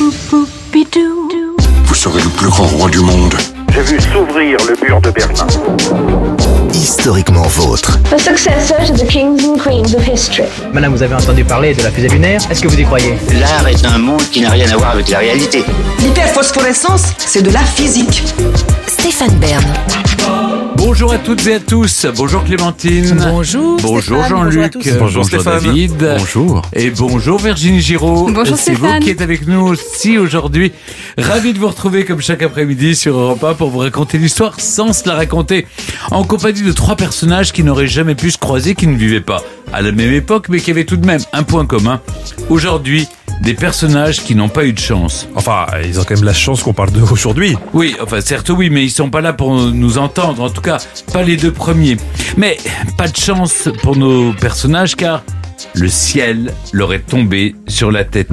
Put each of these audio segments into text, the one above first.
Vous serez le plus grand roi du monde. J'ai vu s'ouvrir le mur de Berlin. Historiquement vôtre. The successor to the kings and queens of history. Madame, vous avez entendu parler de la fusée lunaire? Est-ce que vous y croyez? L'art est un monde qui n'a rien à voir avec la réalité. L'hyperphosphorescence, c'est de la physique. Stéphane Bern. Bonjour à toutes et à tous. Bonjour Clémentine. Bonjour. Bonjour Stéphane. Jean-Luc. Bonjour Stéphane. David. Bonjour. Et bonjour Virginie Giraud. Bonjour C'est Stéphane. vous qui êtes avec nous aussi aujourd'hui. Ravi de vous retrouver comme chaque après-midi sur Europe 1 pour vous raconter l'histoire sans se la raconter. En compagnie de 3 personnages qui n'auraient jamais pu se croiser, qui ne vivaient pas à la même époque, mais qui avaient tout de même un point commun. Aujourd'hui, des personnages qui n'ont pas eu de chance. Enfin, ils ont quand même la chance qu'on parle d'eux aujourd'hui. Oui, enfin certes oui, mais ils sont pas là pour nous entendre, en tout cas pas les 2 premiers. Mais pas de chance pour nos personnages car le ciel leur est tombé sur la tête.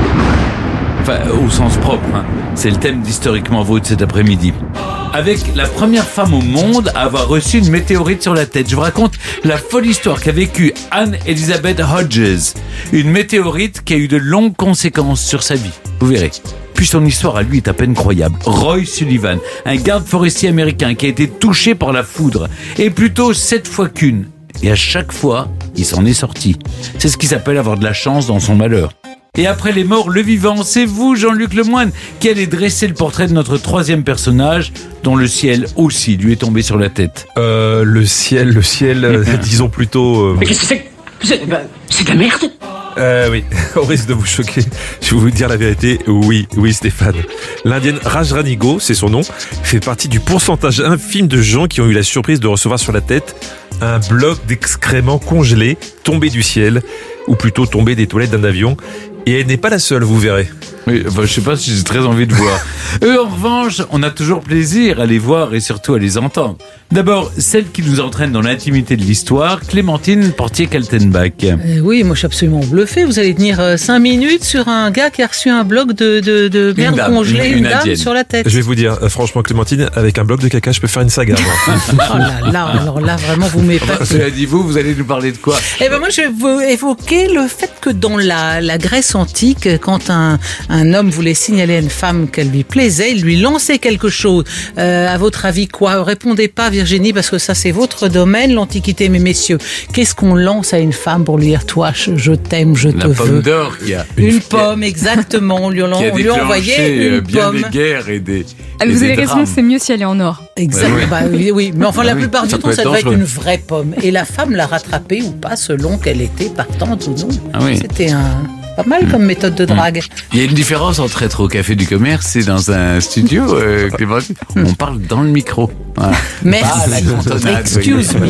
Enfin, au sens propre, hein. C'est le thème d'Historiquement Vôtre cet après-midi. Avec la première femme au monde à avoir reçu une météorite sur la tête. Je vous raconte la folle histoire qu'a vécue Anne Elizabeth Hodges. Une météorite qui a eu de longues conséquences sur sa vie. Vous verrez. Puis son histoire à lui est à peine croyable. Roy Sullivan, un garde forestier américain qui a été touché par la foudre. Et plutôt 7 fois qu'une. Et à chaque fois, il s'en est sorti. C'est ce qui s'appelle avoir de la chance dans son malheur. Et après les morts, le vivant, c'est vous, Jean-Luc Lemoyne, qui allez dresser le portrait de notre 3e personnage, dont le ciel aussi lui est tombé sur la tête. Le ciel, disons plutôt... Mais qu'est-ce que c'est? C'est de la merde. Oui, au risque de vous choquer, je vais vous dire la vérité, oui Stéphane. L'Indienne Rajrani Go, c'est son nom, fait partie du pourcentage infime de gens qui ont eu la surprise de recevoir sur la tête un bloc d'excréments congelés tombé du ciel, ou plutôt tombé des toilettes d'un avion. Et elle n'est pas la seule, vous verrez. Oui, enfin, je sais pas si j'ai très envie de voir. Eux, en revanche, on a toujours plaisir à les voir et surtout à les entendre. D'abord, celle qui nous entraîne dans l'intimité de l'histoire, Clémentine Portier-Kaltenbach. Oui, moi je suis absolument bluffé. Vous allez tenir 5 minutes sur un gars qui a reçu un bloc de merde congelée, une dame sur la tête. Je vais vous dire, franchement Clémentine, avec un bloc de caca, je peux faire une saga. Oh là là, alors là vraiment vous m'épatez. Cela dit, vous allez nous parler de quoi? Eh ben moi je vais vous évoquer le fait que dans la Grèce antique, quand un homme voulait signaler à une femme qu'elle lui plaisait, il lui lançait quelque chose. À votre avis quoi? Répondez pas Virginie, parce que ça c'est votre domaine, l'Antiquité. Mais messieurs, qu'est-ce qu'on lance à une femme pour lui dire toi je t'aime, je te veux? La pomme d'or qui a... Une pomme, exactement. On lui envoyait une bien pomme. des guerres et des... Vous avez raison, c'est mieux si elle est en or. Exactement. Oui. Mais enfin, la plupart du temps, ça devait être dangereux. une vraie pomme. Et la femme l'a rattrapée ou pas, selon qu'elle était partante ou non. Ah oui. C'était pas mal comme méthode de drague. Il y a une différence entre être au Café du Commerce et dans un studio, Clémentine. On parle dans le micro. Voilà. Merci. La cantonade, Excuse me.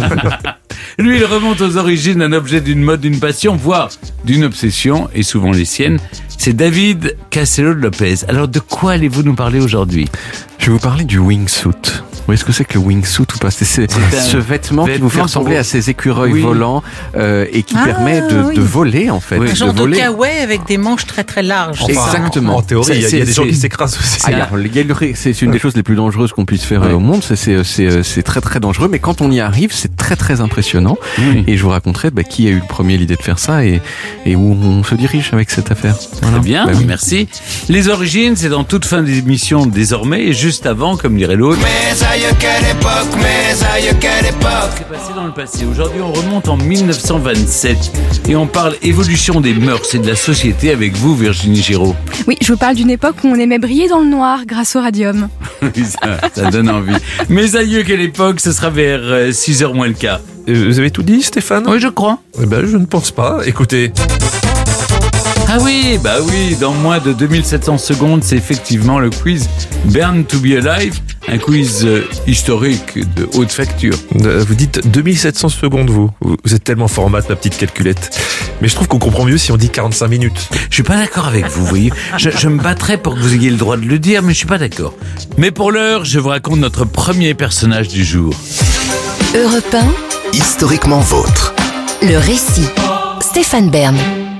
Lui, il remonte aux origines d'un objet, d'une mode, d'une passion, voire d'une obsession, et souvent les siennes. C'est David Castello de Lopez. Alors, de quoi allez-vous nous parler aujourd'hui? Je vais vous parler du wingsuit. Vous voyez ce que c'est que le wingsuit ou pas? C'est ce vêtement qui vous fait ressembler à ces écureuils volants et qui permet de voler en fait. Un genre de voler. kawaii avec des manches très très larges. Exactement. En théorie, il y a des gens qui s'écrasent aussi. C'est une des choses les plus dangereuses qu'on puisse faire au monde. C'est très très dangereux, mais quand on y arrive, c'est très très impressionnant. Et je vous raconterai qui a eu le premier l'idée de faire ça et où on se dirige avec cette affaire. Voilà. Très bien, merci. Les origines, c'est dans toute fin d'émission désormais, et juste avant, comme dirait l'autre. C'est passé dans le passé. Aujourd'hui, on remonte en 1927 et on parle évolution des mœurs et de la société avec vous, Virginie Giraud. Oui, je vous parle d'une époque où on aimait briller dans le noir grâce au radium. ça donne envie. Mes aïeux, quelle époque? Ce sera vers 6h moins le quart. Vous avez tout dit, Stéphane? Oui, je crois. Eh ben, je ne pense pas. Écoutez... Ah oui, dans moins de 2700 secondes, c'est effectivement le quiz Born to be Alive, un quiz historique de haute facture. Vous dites 2700 secondes, vous êtes tellement fort en maths, ma petite calculette. Mais je trouve qu'on comprend mieux si on dit 45 minutes. Je suis pas d'accord avec vous, voyez. Je me battrais pour que vous ayez le droit de le dire, mais je suis pas d'accord. Mais pour l'heure, je vous raconte notre premier personnage du jour. Europe 1, historiquement vôtre. Le récit. Stéphane Bern.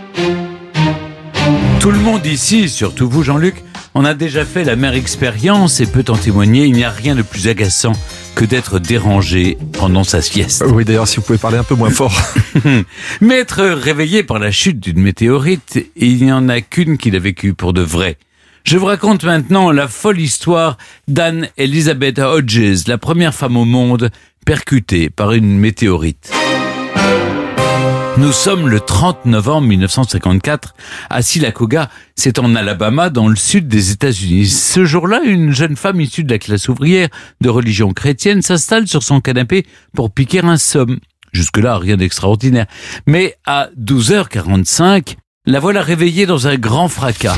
Tout le monde ici, surtout vous Jean-Luc, on a déjà fait la même expérience et peut en témoigner, il n'y a rien de plus agaçant que d'être dérangé pendant sa sieste. Oui, d'ailleurs, si vous pouvez parler un peu moins fort. Mais être réveillé par la chute d'une météorite, il n'y en a qu'une qui l'a vécu pour de vrai. Je vous raconte maintenant la folle histoire d'Anne Elizabeth Hodges, la première femme au monde percutée par une météorite. Nous sommes le 30 novembre 1954 à Sylacauga, c'est en Alabama, dans le sud des États-Unis. Ce jour-là, une jeune femme issue de la classe ouvrière de religion chrétienne s'installe sur son canapé pour piquer un somme. Jusque-là, rien d'extraordinaire. Mais à 12h45, la voilà réveillée dans un grand fracas.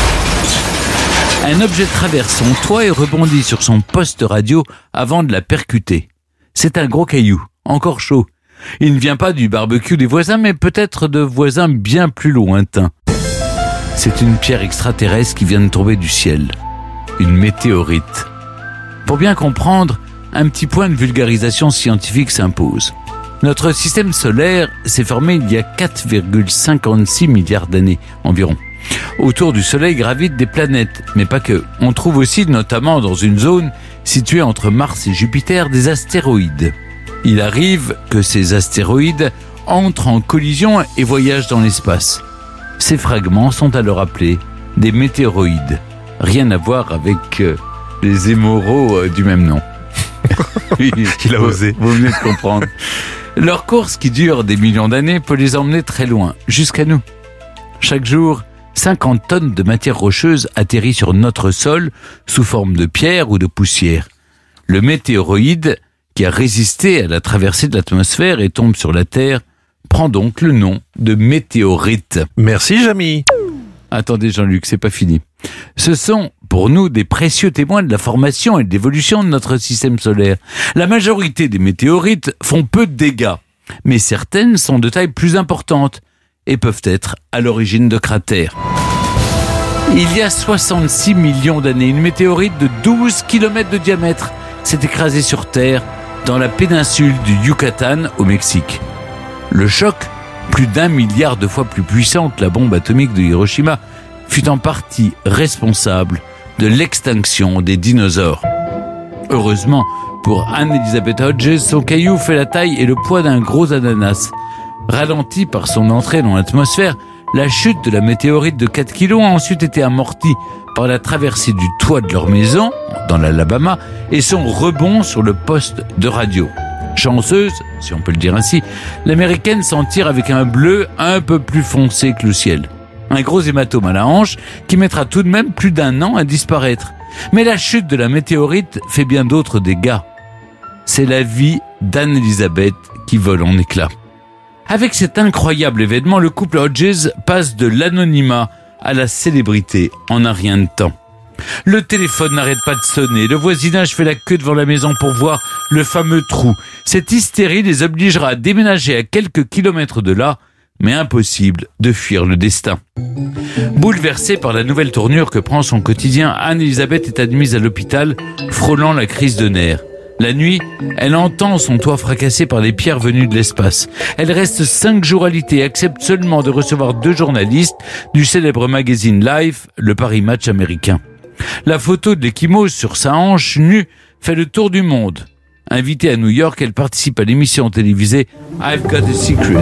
Un objet traverse son toit et rebondit sur son poste radio avant de la percuter. C'est un gros caillou, encore chaud. Il ne vient pas du barbecue des voisins, mais peut-être de voisins bien plus lointains. C'est une pierre extraterrestre qui vient de tomber du ciel. Une météorite. Pour bien comprendre, un petit point de vulgarisation scientifique s'impose. Notre système solaire s'est formé il y a 4,56 milliards d'années environ. Autour du Soleil gravitent des planètes, mais pas que. On trouve aussi, notamment dans une zone située entre Mars et Jupiter, des astéroïdes. Il arrive que ces astéroïdes entrent en collision et voyagent dans l'espace. Ces fragments sont alors appelés des météoroïdes. Rien à voir avec les émeraudes du même nom. Il a osé. Vous venez de comprendre. Leur course, qui dure des millions d'années, peut les emmener très loin, jusqu'à nous. Chaque jour, 50 tonnes de matière rocheuse atterrit sur notre sol sous forme de pierre ou de poussière. Le météoroïde, qui a résisté à la traversée de l'atmosphère et tombe sur la Terre, prend donc le nom de météorite. Merci, Jamy. Attendez, Jean-Luc, c'est pas fini. Ce sont, pour nous, des précieux témoins de la formation et de l'évolution de notre système solaire. La majorité des météorites font peu de dégâts, mais certaines sont de taille plus importante et peuvent être à l'origine de cratères. Il y a 66 millions d'années, une météorite de 12 km de diamètre s'est écrasée sur Terre dans la péninsule du Yucatan au Mexique. Le choc, plus d'1 milliard de fois plus puissant que la bombe atomique de Hiroshima, fut en partie responsable de l'extinction des dinosaures. Heureusement, pour Anne Elizabeth Hodges, son caillou fait la taille et le poids d'un gros ananas. Ralenti par son entrée dans l'atmosphère, la chute de la météorite de 4 kilos a ensuite été amortie par la traversée du toit de leur maison, dans l'Alabama, et son rebond sur le poste de radio. Chanceuse, si on peut le dire ainsi, l'américaine s'en tire avec un bleu un peu plus foncé que le ciel. Un gros hématome à la hanche qui mettra tout de même plus d'1 an à disparaître. Mais la chute de la météorite fait bien d'autres dégâts. C'est la vie d'Anne Elizabeth qui vole en éclats. Avec cet incroyable événement, le couple Hodges passe de l'anonymat à la célébrité en un rien de temps. Le téléphone n'arrête pas de sonner, le voisinage fait la queue devant la maison pour voir le fameux trou. Cette hystérie les obligera à déménager à quelques kilomètres de là, mais impossible de fuir le destin. Bouleversée par la nouvelle tournure que prend son quotidien, Anne Elizabeth est admise à l'hôpital, frôlant la crise de nerfs. La nuit, elle entend son toit fracassé par les pierres venues de l'espace. Elle reste 5 jours alitée et accepte seulement de recevoir 2 journalistes du célèbre magazine Life, le Paris Match américain. La photo de l'échymose sur sa hanche nue fait le tour du monde. Invitée à New York, elle participe à l'émission télévisée I've Got a Secret.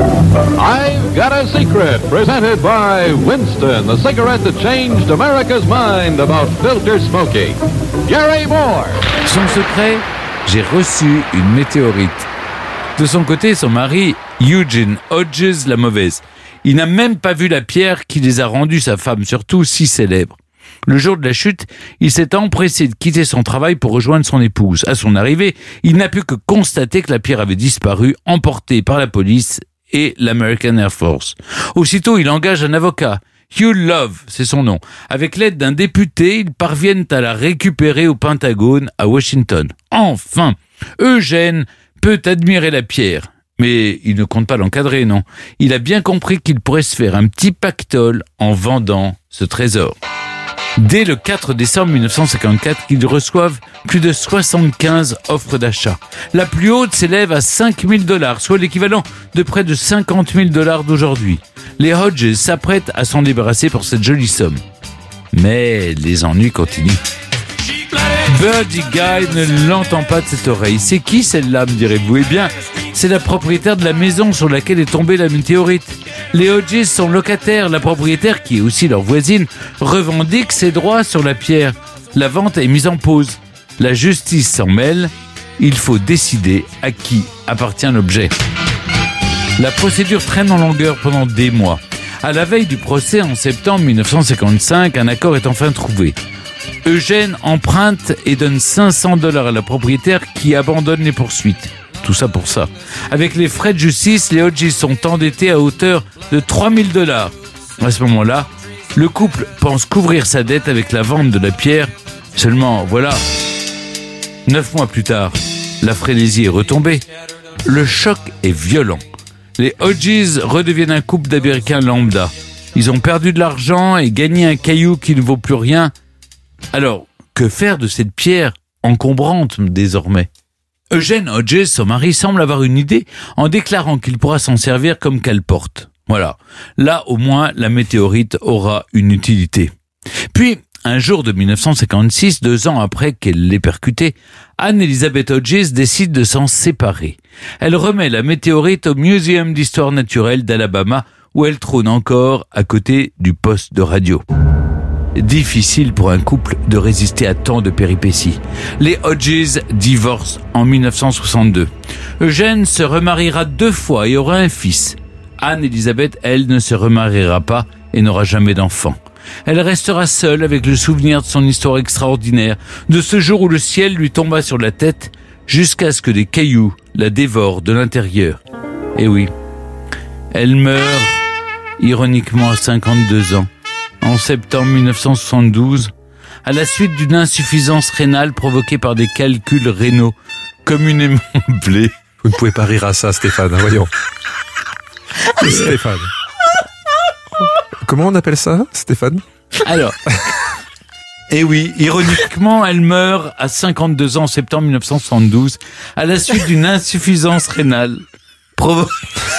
I've Got a Secret, presented by Winston, the cigarette that changed America's mind about filter smoking. Gary Moore. Son secret, j'ai reçu une météorite. De son côté, son mari, Eugene Hodges, la mauvaise. Il n'a même pas vu la pierre qui les a rendus, sa femme surtout, si célèbre. Le jour de la chute, il s'est empressé de quitter son travail pour rejoindre son épouse. À son arrivée, il n'a pu que constater que la pierre avait disparu, emportée par la police et l'American Air Force. Aussitôt, il engage un avocat. Hugh Love, c'est son nom. Avec l'aide d'un député, ils parviennent à la récupérer au Pentagone, à Washington. Enfin, Eugène peut admirer la pierre. Mais il ne compte pas l'encadrer, non. Il a bien compris qu'il pourrait se faire un petit pactole en vendant ce trésor. Dès le 4 décembre 1954, ils reçoivent plus de 75 offres d'achat. La plus haute s'élève à $5 000, soit l'équivalent de près de $50 000 d'aujourd'hui. Les Hodges s'apprêtent à s'en débarrasser pour cette jolie somme. Mais les ennuis continuent. Birdie Guy ne l'entend pas de cette oreille. C'est qui celle-là, me direz-vous ? Eh bien, c'est la propriétaire de la maison sur laquelle est tombée la météorite. Les Hodges sont locataires. La propriétaire, qui est aussi leur voisine, revendique ses droits sur la pierre. La vente est mise en pause. La justice s'en mêle. Il faut décider à qui appartient l'objet. La procédure traîne en longueur pendant des mois. À la veille du procès, en septembre 1955, un accord est enfin trouvé. Eugène emprunte et donne $500 à la propriétaire qui abandonne les poursuites. Tout ça pour ça. Avec les frais de justice, les Hodges sont endettés à hauteur de $3,000. À ce moment-là, le couple pense couvrir sa dette avec la vente de la pierre. Seulement, voilà, 9 mois plus tard, la frénésie est retombée. Le choc est violent. Les Hodges redeviennent un couple d'Américains lambda. Ils ont perdu de l'argent et gagné un caillou qui ne vaut plus rien. Alors, que faire de cette pierre encombrante désormais ? Eugène Hodges, son mari, semble avoir une idée en déclarant qu'il pourra s'en servir comme cale-porte. Voilà. Là, au moins, la météorite aura une utilité. Puis, un jour de 1956, 2 ans après qu'elle l'ait percuté, Anne-Elizabeth Hodges décide de s'en séparer. Elle remet la météorite au Muséum d'histoire naturelle d'Alabama, où elle trône encore à côté du poste de radio. Difficile pour un couple de résister à tant de péripéties. Les Hodges divorcent en 1962. Eugène se remariera 2 fois et aura un fils. Anne-Elizabeth, elle, ne se remariera pas et n'aura jamais d'enfant. Elle restera seule avec le souvenir de son histoire extraordinaire, de ce jour où le ciel lui tomba sur la tête jusqu'à ce que des cailloux la dévorent de l'intérieur. Et oui, elle meurt ironiquement à 52 ans. En septembre 1972, à la suite d'une insuffisance rénale provoquée par des calculs rénaux communément appelés. Vous ne pouvez pas rire à ça, Stéphane, voyons. Stéphane. Comment on appelle ça, Stéphane ? Alors, et oui, ironiquement, elle meurt à 52 ans en septembre 1972, à la suite d'une insuffisance rénale provoquée.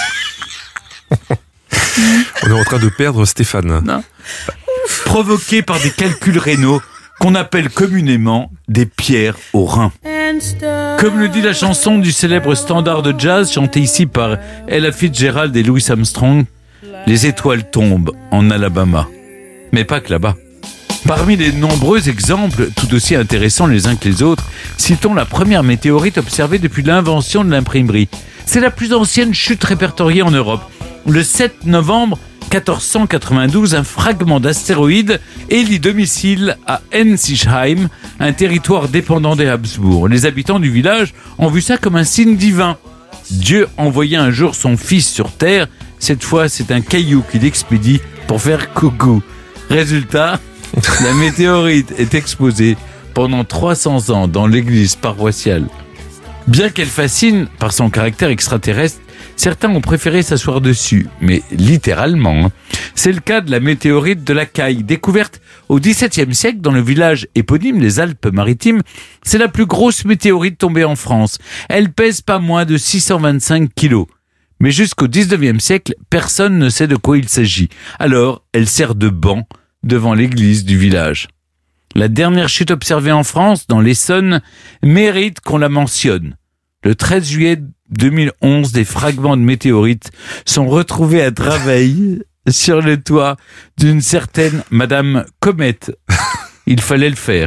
On est en train de perdre Stéphane. Non. Provoqué par des calculs rénaux qu'on appelle communément des pierres aux reins. Comme le dit la chanson du célèbre standard de jazz chanté ici par Ella Fitzgerald et Louis Armstrong, les étoiles tombent en Alabama. Mais pas que là-bas. Parmi les nombreux exemples, tout aussi intéressants les uns que les autres, citons la première météorite observée depuis l'invention de l'imprimerie. C'est la plus ancienne chute répertoriée en Europe. Le 7 novembre 1492, un fragment d'astéroïde élit domicile à Ensisheim, un territoire dépendant des Habsbourg. Les habitants du village ont vu ça comme un signe divin. Dieu envoyait un jour son fils sur terre. Cette fois, c'est un caillou qu'il expédie pour faire coucou. Résultat, la météorite est exposée pendant 300 ans dans l'église paroissiale. Bien qu'elle fascine par son caractère extraterrestre, certains ont préféré s'asseoir dessus, mais littéralement. C'est le cas de la météorite de la Caille, découverte au XVIIe siècle dans le village éponyme des Alpes-Maritimes. C'est la plus grosse météorite tombée en France. Elle pèse pas moins de 625 kilos. Mais jusqu'au XIXe siècle, personne ne sait de quoi il s'agit. Alors, elle sert de banc devant l'église du village. La dernière chute observée en France, dans l'Essonne, mérite qu'on la mentionne. Le 13 juillet 2011, des fragments de météorites sont retrouvés à Draveil sur le toit d'une certaine Madame Comète. Il fallait le faire.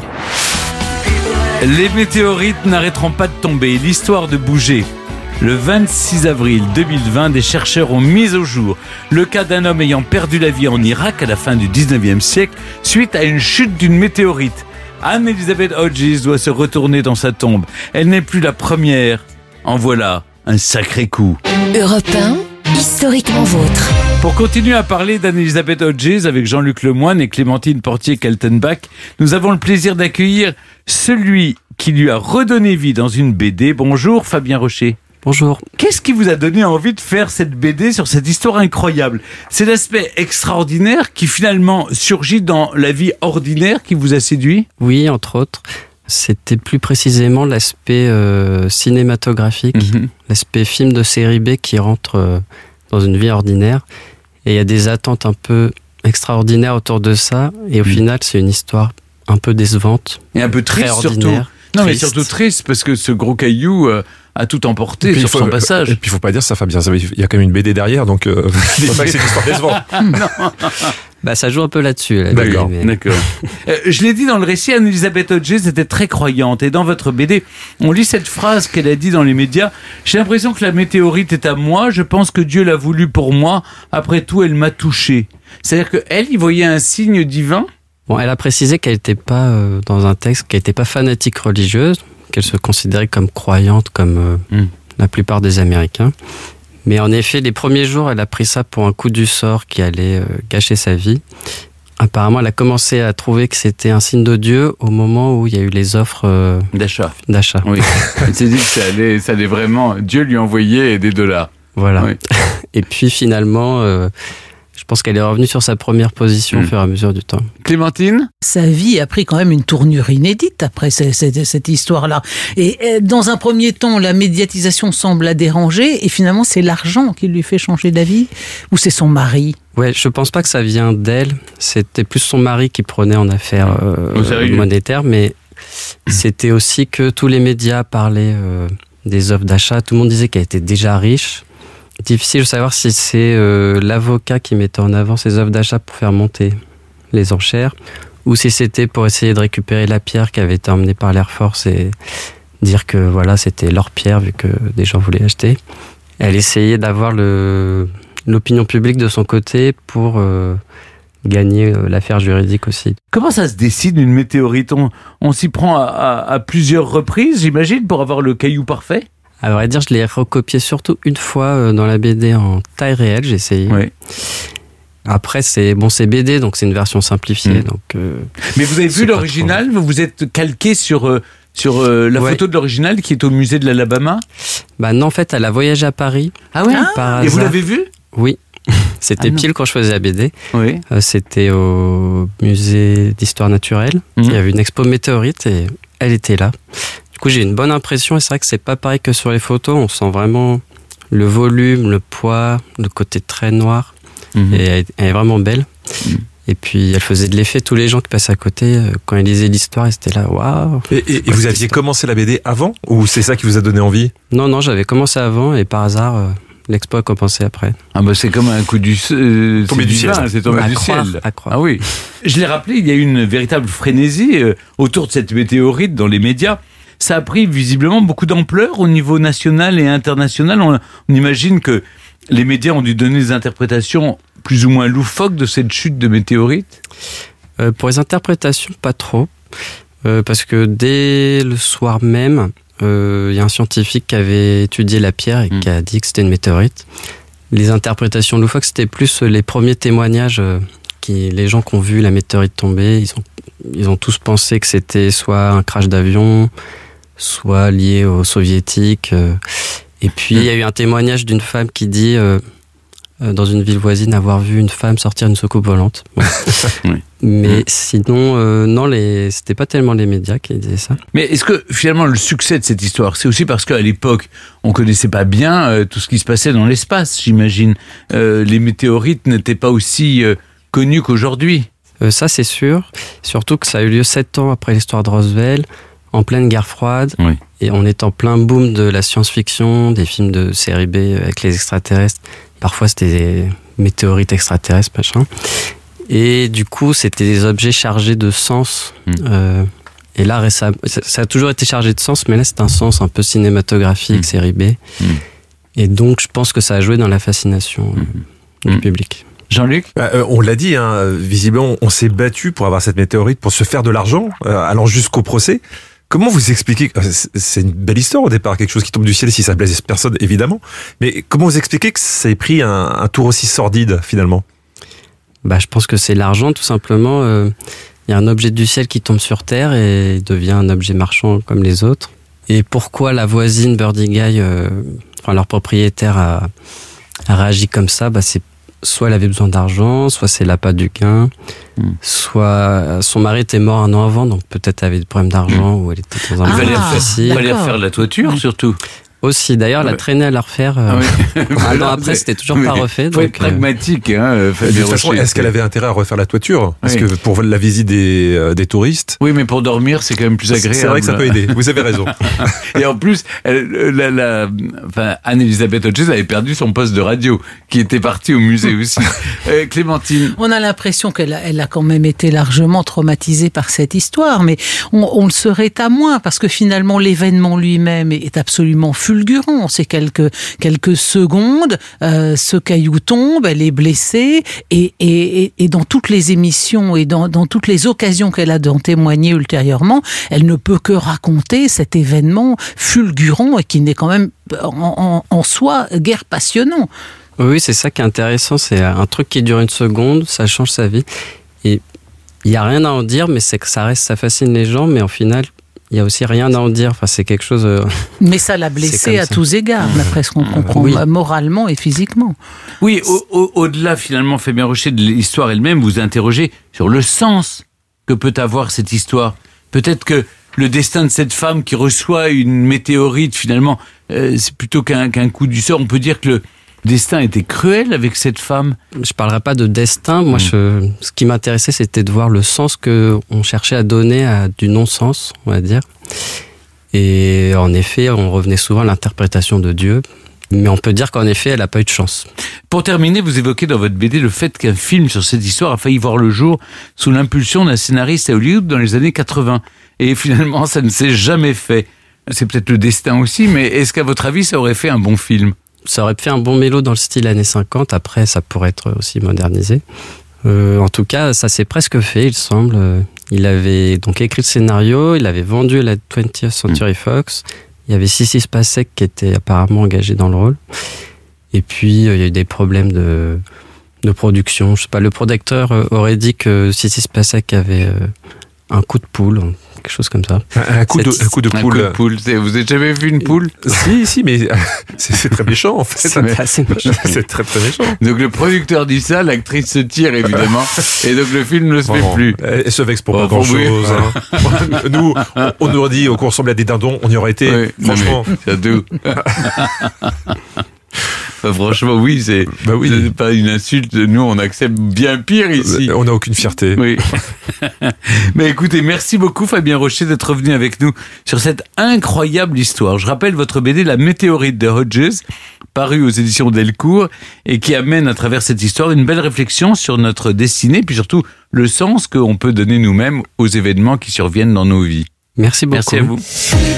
Les météorites n'arrêteront pas de tomber, l'histoire de bouger. Le 26 avril 2020, des chercheurs ont mis au jour le cas d'un homme ayant perdu la vie en Irak à la fin du 19e siècle suite à une chute d'une météorite. Anne-Elizabeth Hodges doit se retourner dans sa tombe. Elle n'est plus la première. En voilà un sacré coup. Europe 1, historiquement vôtre. Pour continuer à parler d'Anne-Elizabeth Hodges avec Jean-Luc Lemoine et Clémentine Portier-Kaltenbach, nous avons le plaisir d'accueillir celui qui lui a redonné vie dans une BD. Bonjour Fabien Rocher. Bonjour. Qu'est-ce qui vous a donné envie de faire cette BD sur cette histoire incroyable ? C'est l'aspect extraordinaire qui finalement surgit dans la vie ordinaire qui vous a séduit ? Oui, entre autres. C'était plus précisément l'aspect cinématographique, l'aspect film de série B qui rentre dans une vie ordinaire. Et il y a des attentes un peu extraordinaires autour de ça. Et au final, c'est une histoire un peu décevante. Et un peu triste surtout. Non, mais surtout triste parce que ce gros caillou a tout emporté sur son passage. Et puis il faut pas dire ça, Fabien. Il y a quand même une BD derrière, donc faut pas que c'est une histoire décevante. Bah, ça joue un peu là-dessus. D'accord. Je l'ai dit dans le récit, Anne-Elisabeth Hodges était très croyante. Et dans votre BD, on lit cette phrase qu'elle a dit dans les médias. J'ai l'impression que la météorite est à moi. Je pense que Dieu l'a voulu pour moi. Après tout, elle m'a touché. C'est-à-dire qu'elle, y voyait un signe divin. Bon, elle a précisé qu'elle n'était pas, dans un texte, qu'elle n'était pas fanatique religieuse, qu'elle se considérait comme croyante, comme la plupart des Américains. Mais en effet, les premiers jours, elle a pris ça pour un coup du sort qui allait gâcher sa vie. Apparemment, elle a commencé à trouver que c'était un signe de Dieu au moment où il y a eu les offres d'achat. Oui. Elle s'est dit que ça allait vraiment... Dieu lui envoyait des dollars. Voilà. Oui. Et puis finalement... je pense qu'elle est revenue sur sa première position au fur et à mesure du temps. Clémentine ? Sa vie a pris quand même une tournure inédite après cette histoire-là. Et dans un premier temps, la médiatisation semble la déranger, et finalement, c'est l'argent qui lui fait changer d'avis, ou c'est son mari ? Ouais, je pense pas que ça vient d'elle. C'était plus son mari qui prenait en affaires monétaires, mais c'était aussi que tous les médias parlaient des offres d'achat. Tout le monde disait qu'elle était déjà riche. Difficile de savoir si c'est l'avocat qui mettait en avant ses offres d'achat pour faire monter les enchères, ou si c'était pour essayer de récupérer la pierre qui avait été emmenée par l'Air Force et dire que voilà, c'était leur pierre vu que des gens voulaient acheter. Elle essayait d'avoir l'opinion publique de son côté pour gagner l'affaire juridique aussi. Comment ça se décide une météorite ? On s'y prend à plusieurs reprises, j'imagine, pour avoir le caillou parfait ? À vrai dire, je l'ai recopié surtout une fois dans la BD en taille réelle, j'ai essayé. Oui. Après, c'est BD, donc c'est une version simplifiée. Donc, mais vous avez vu l'original ? Vous vous êtes calqué sur la photo de l'original qui est au musée de l'Alabama ? Bah non, en fait, elle a voyagé à Paris. Ah ouais ? Par Et hasard. vous l'avez vu ? Oui. C'était pile quand je faisais la BD. Oui. C'était au musée d'histoire naturelle. Il y avait une expo météorite et elle était là. Du coup, j'ai une bonne impression, et c'est vrai que c'est pas pareil que sur les photos. On sent vraiment le volume, le poids, le côté très noir. Et elle est vraiment belle. Et puis, elle faisait de l'effet. Tous les gens qui passaient à côté, quand ils lisaient l'histoire, ils étaient là, waouh. Et vous aviez commencé la BD avant, ou c'est ça qui vous a donné envie ? Non, j'avais commencé avant, et par hasard, l'expo a commencé après. Ah bah c'est comme un coup du tombé du ciel. C'est tombé du ciel. À croire. Ah oui. Je l'ai rappelé, il y a eu une véritable frénésie autour de cette météorite dans les médias. Ça a pris visiblement beaucoup d'ampleur au niveau national et international. On imagine que les médias ont dû donner des interprétations plus ou moins loufoques de cette chute de météorite. Pour les interprétations, pas trop. Parce que dès le soir même, il y a un scientifique qui avait étudié la pierre et qui a dit que c'était une météorite. Les interprétations loufoques, c'était plus les premiers témoignages. Les gens qui ont vu la météorite tomber, ils ont tous pensé que c'était soit un crash d'avion, soit lié aux soviétiques. Et puis, il y a eu un témoignage d'une femme qui dit, dans une ville voisine, avoir vu une femme sortir d'une soucoupe volante. Ouais. Oui. Mais sinon, non, c'était pas tellement les médias qui disaient ça. Mais est-ce que, finalement, le succès de cette histoire, c'est aussi parce qu'à l'époque, on connaissait pas bien tout ce qui se passait dans l'espace, j'imagine. Les météorites n'étaient pas aussi connues qu'aujourd'hui. Ça, c'est sûr. Surtout que ça a eu lieu 7 ans après l'histoire de Roswell, en pleine guerre froide, et on est en plein boom de la science-fiction, des films de série B avec les extraterrestres. Parfois, c'était des météorites extraterrestres, machin. Et du coup, c'était des objets chargés de sens. Et là, récemment, ça a toujours été chargé de sens, mais là, c'est un sens un peu cinématographique, série B. Et donc, je pense que ça a joué dans la fascination du public. Jean-Luc ? On l'a dit, visiblement, on s'est battu pour avoir cette météorite, pour se faire de l'argent, allant jusqu'au procès. Comment vous expliquez, c'est une belle histoire au départ, quelque chose qui tombe du ciel, si ça blesse personne, évidemment, mais comment vous expliquez que ça ait pris un tour aussi sordide, finalement ? Je pense que c'est l'argent, tout simplement. Il y a un objet du ciel qui tombe sur Terre et il devient un objet marchand comme les autres. Et pourquoi la voisine Birdie Guy, leur propriétaire a réagi comme ça, c'est soit elle avait besoin d'argent, soit c'est l'appât du gain, soit son mari était mort un an avant, donc peut-être elle avait des problèmes d'argent ou elle était dans un Il fallait refaire la toiture, surtout. Aussi, d'ailleurs, elle a traîné à la refaire. Un an après, c'était toujours pas refait. Faut être pragmatique, hein. De toute façon, est-ce qu'elle avait intérêt à refaire la toiture? Parce que pour la visite des touristes. Oui, mais pour dormir, c'est quand même plus agréable. C'est vrai que ça peut aider. Vous avez raison. Et en plus, Anne-Elisabeth Hodges avait perdu son poste de radio, qui était parti au musée aussi. Clémentine. On a l'impression qu'elle a quand même été largement traumatisée par cette histoire, mais on le serait à moins, parce que finalement, l'événement lui-même est absolument fulgurant. C'est quelques secondes, ce caillou tombe, elle est blessée, et dans toutes les émissions et dans toutes les occasions qu'elle a d'en témoigner ultérieurement, elle ne peut que raconter cet événement fulgurant et qui n'est quand même en soi guère passionnant. Oui, c'est ça qui est intéressant, c'est un truc qui dure une seconde, ça change sa vie, et il n'y a rien à en dire, mais c'est que ça fascine les gens, mais au final, il y a aussi rien à en dire. Enfin, c'est quelque chose. Mais ça l'a blessé à tous égards, d'après ce qu'on comprend, moralement et physiquement. Oui, au-delà finalement, Fabien Rocher, de l'histoire elle-même, vous interrogez sur le sens que peut avoir cette histoire. Peut-être que le destin de cette femme qui reçoit une météorite, finalement, c'est plutôt qu'un coup du sort. On peut dire que le destin était cruel avec cette femme. Je parlerai pas de destin. Moi, ce qui m'intéressait, c'était de voir le sens que on cherchait à donner à du non-sens, on va dire. Et en effet, on revenait souvent à l'interprétation de Dieu. Mais on peut dire qu'en effet, elle n'a pas eu de chance. Pour terminer, vous évoquez dans votre BD le fait qu'un film sur cette histoire a failli voir le jour sous l'impulsion d'un scénariste à Hollywood dans les années 80. Et finalement, ça ne s'est jamais fait. C'est peut-être le destin aussi, mais est-ce qu'à votre avis, ça aurait fait un bon film ? Ça aurait fait un bon mélo dans le style années 50. Après, ça pourrait être aussi modernisé. En tout cas, ça s'est presque fait, il semble. Il avait donc écrit le scénario, il avait vendu à la 20th Century Fox. Il y avait Sissy Spacek qui était apparemment engagé dans le rôle. Et puis, il y a eu des problèmes de production. Je sais pas, le producteur aurait dit que Sissy Spacek avait un coup de poule, quelque chose comme ça. Un coup de poule. Un coup de poule. Vous avez jamais vu une poule ? Si, mais c'est très méchant en fait. C'est assez méchant. C'est très très méchant. Donc le producteur dit ça, l'actrice se tire évidemment, et donc le film ne se fait plus. Elle se vexe pour pas grand chose. Hein. Nous, on nous aurait dit qu'on ressemblait à des dindons, on y aurait été. Franchement. C'est tout. Franchement, oui, c'est pas une insulte. Nous, on accepte bien pire ici. On n'a aucune fierté. Oui. Mais écoutez, merci beaucoup Fabien Rocher d'être revenu avec nous sur cette incroyable histoire. Je rappelle votre BD La météorite de Hodges, paru aux éditions Delcourt, et qui amène à travers cette histoire une belle réflexion sur notre destinée, puis surtout le sens qu'on peut donner nous-mêmes aux événements qui surviennent dans nos vies. Merci beaucoup. Merci à vous.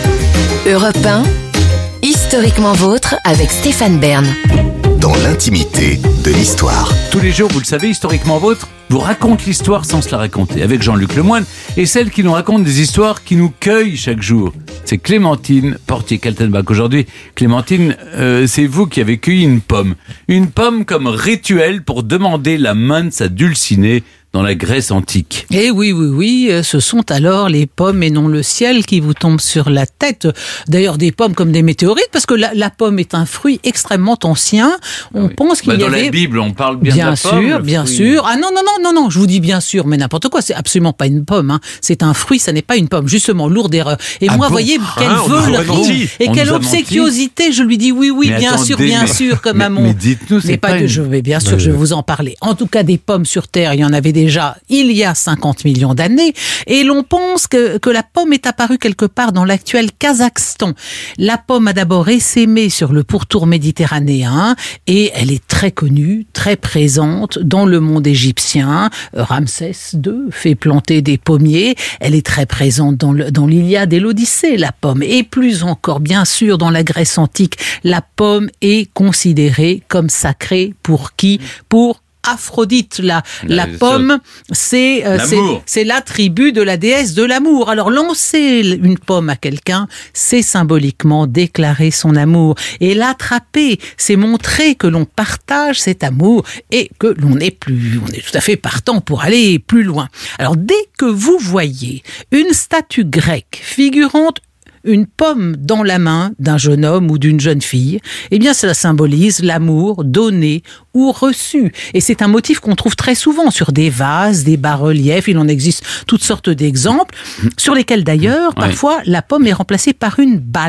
Europe 1, historiquement vôtre avec Stéphane Bern. Dans l'intimité de l'histoire. Tous les jours, vous le savez, historiquement vôtre vous raconte l'histoire sans se la raconter, avec Jean-Luc Lemoyne, et celle qui nous raconte des histoires qui nous cueillent chaque jour. C'est Clémentine Portier-Kaltenbach. Aujourd'hui, Clémentine, c'est vous qui avez cueilli une pomme. Une pomme comme rituel pour demander la main de sa dulcinée dans la Grèce antique. Et oui, ce sont alors les pommes et non le ciel qui vous tombent sur la tête. D'ailleurs, des pommes comme des météorites, parce que la pomme est un fruit extrêmement ancien. On pense qu'il y avait... Dans la Bible, on parle bien de la pomme. Bien sûr. Ah non, je vous dis bien sûr, mais n'importe quoi, c'est absolument pas une pomme. Hein. C'est un fruit, ça n'est pas une pomme. Justement, lourde erreur. Et moi, voyez, quelle veulerie et quelle obséquiosité. Je lui dis oui, mais bien sûr, comme à mon... Mais dites-nous, c'est pas une... je vais vous en parler. En tout cas, des pommes sur Terre, il y en avait déjà il y a 50 millions d'années, et l'on pense que la pomme est apparue quelque part dans l'actuel Kazakhstan. La pomme a d'abord essaimé sur le pourtour méditerranéen, et elle est très connue, très présente dans le monde égyptien. Ramsès II fait planter des pommiers, elle est très présente dans l'Iliade et l'Odyssée, la pomme, et plus encore, bien sûr, dans la Grèce antique, la pomme est considérée comme sacrée pour qui ? Pour Aphrodite, la pomme, c'est l'attribut de la déesse de l'amour. Alors lancer une pomme à quelqu'un, c'est symboliquement déclarer son amour. Et l'attraper, c'est montrer que l'on partage cet amour et que on est tout à fait partant pour aller plus loin. Alors dès que vous voyez une statue grecque figurant une pomme dans la main d'un jeune homme ou d'une jeune fille, eh bien cela symbolise l'amour donné ou reçu. Et c'est un motif qu'on trouve très souvent sur des vases, des bas-reliefs, il en existe toutes sortes d'exemples, sur lesquels d'ailleurs, parfois, la pomme est remplacée par une balle.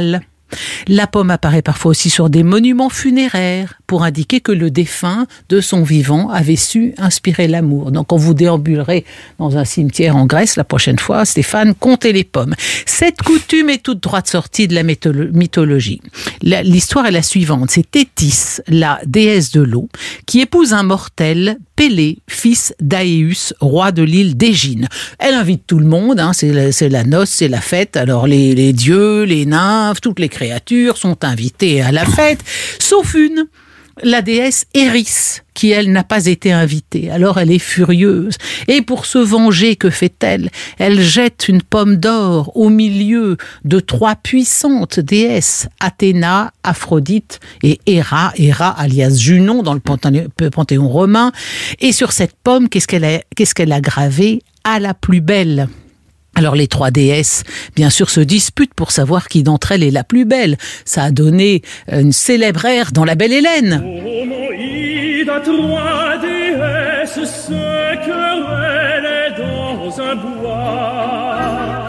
La pomme apparaît parfois aussi sur des monuments funéraires pour indiquer que le défunt, de son vivant, avait su inspirer l'amour. Donc, quand vous déambulerez dans un cimetière en Grèce, la prochaine fois, Stéphane, comptez les pommes. Cette coutume est toute droite sortie de la mythologie. L'histoire est la suivante. C'est Thétis, la déesse de l'eau, qui épouse un mortel, Pélée, fils d'Aéus, roi de l'île d'Égine. Elle invite tout le monde, c'est la noce, c'est la fête. Alors les dieux, les nymphes, toutes les créatures sont invitées à la fête, sauf une, la déesse Eris, qui elle n'a pas été invitée. Alors elle est furieuse. Et pour se venger, que fait-elle ? Elle jette une pomme d'or au milieu de 3 puissantes déesses, Athéna, Aphrodite et Héra alias Junon dans le panthéon romain. Et sur cette pomme, qu'est-ce qu'elle a gravé ? À la plus belle. Alors les 3 déesses, bien sûr, se disputent pour savoir qui d'entre elles est la plus belle. Ça a donné une célèbre ère dans La Belle Hélène. À 3 déesses se querellent dans un bois.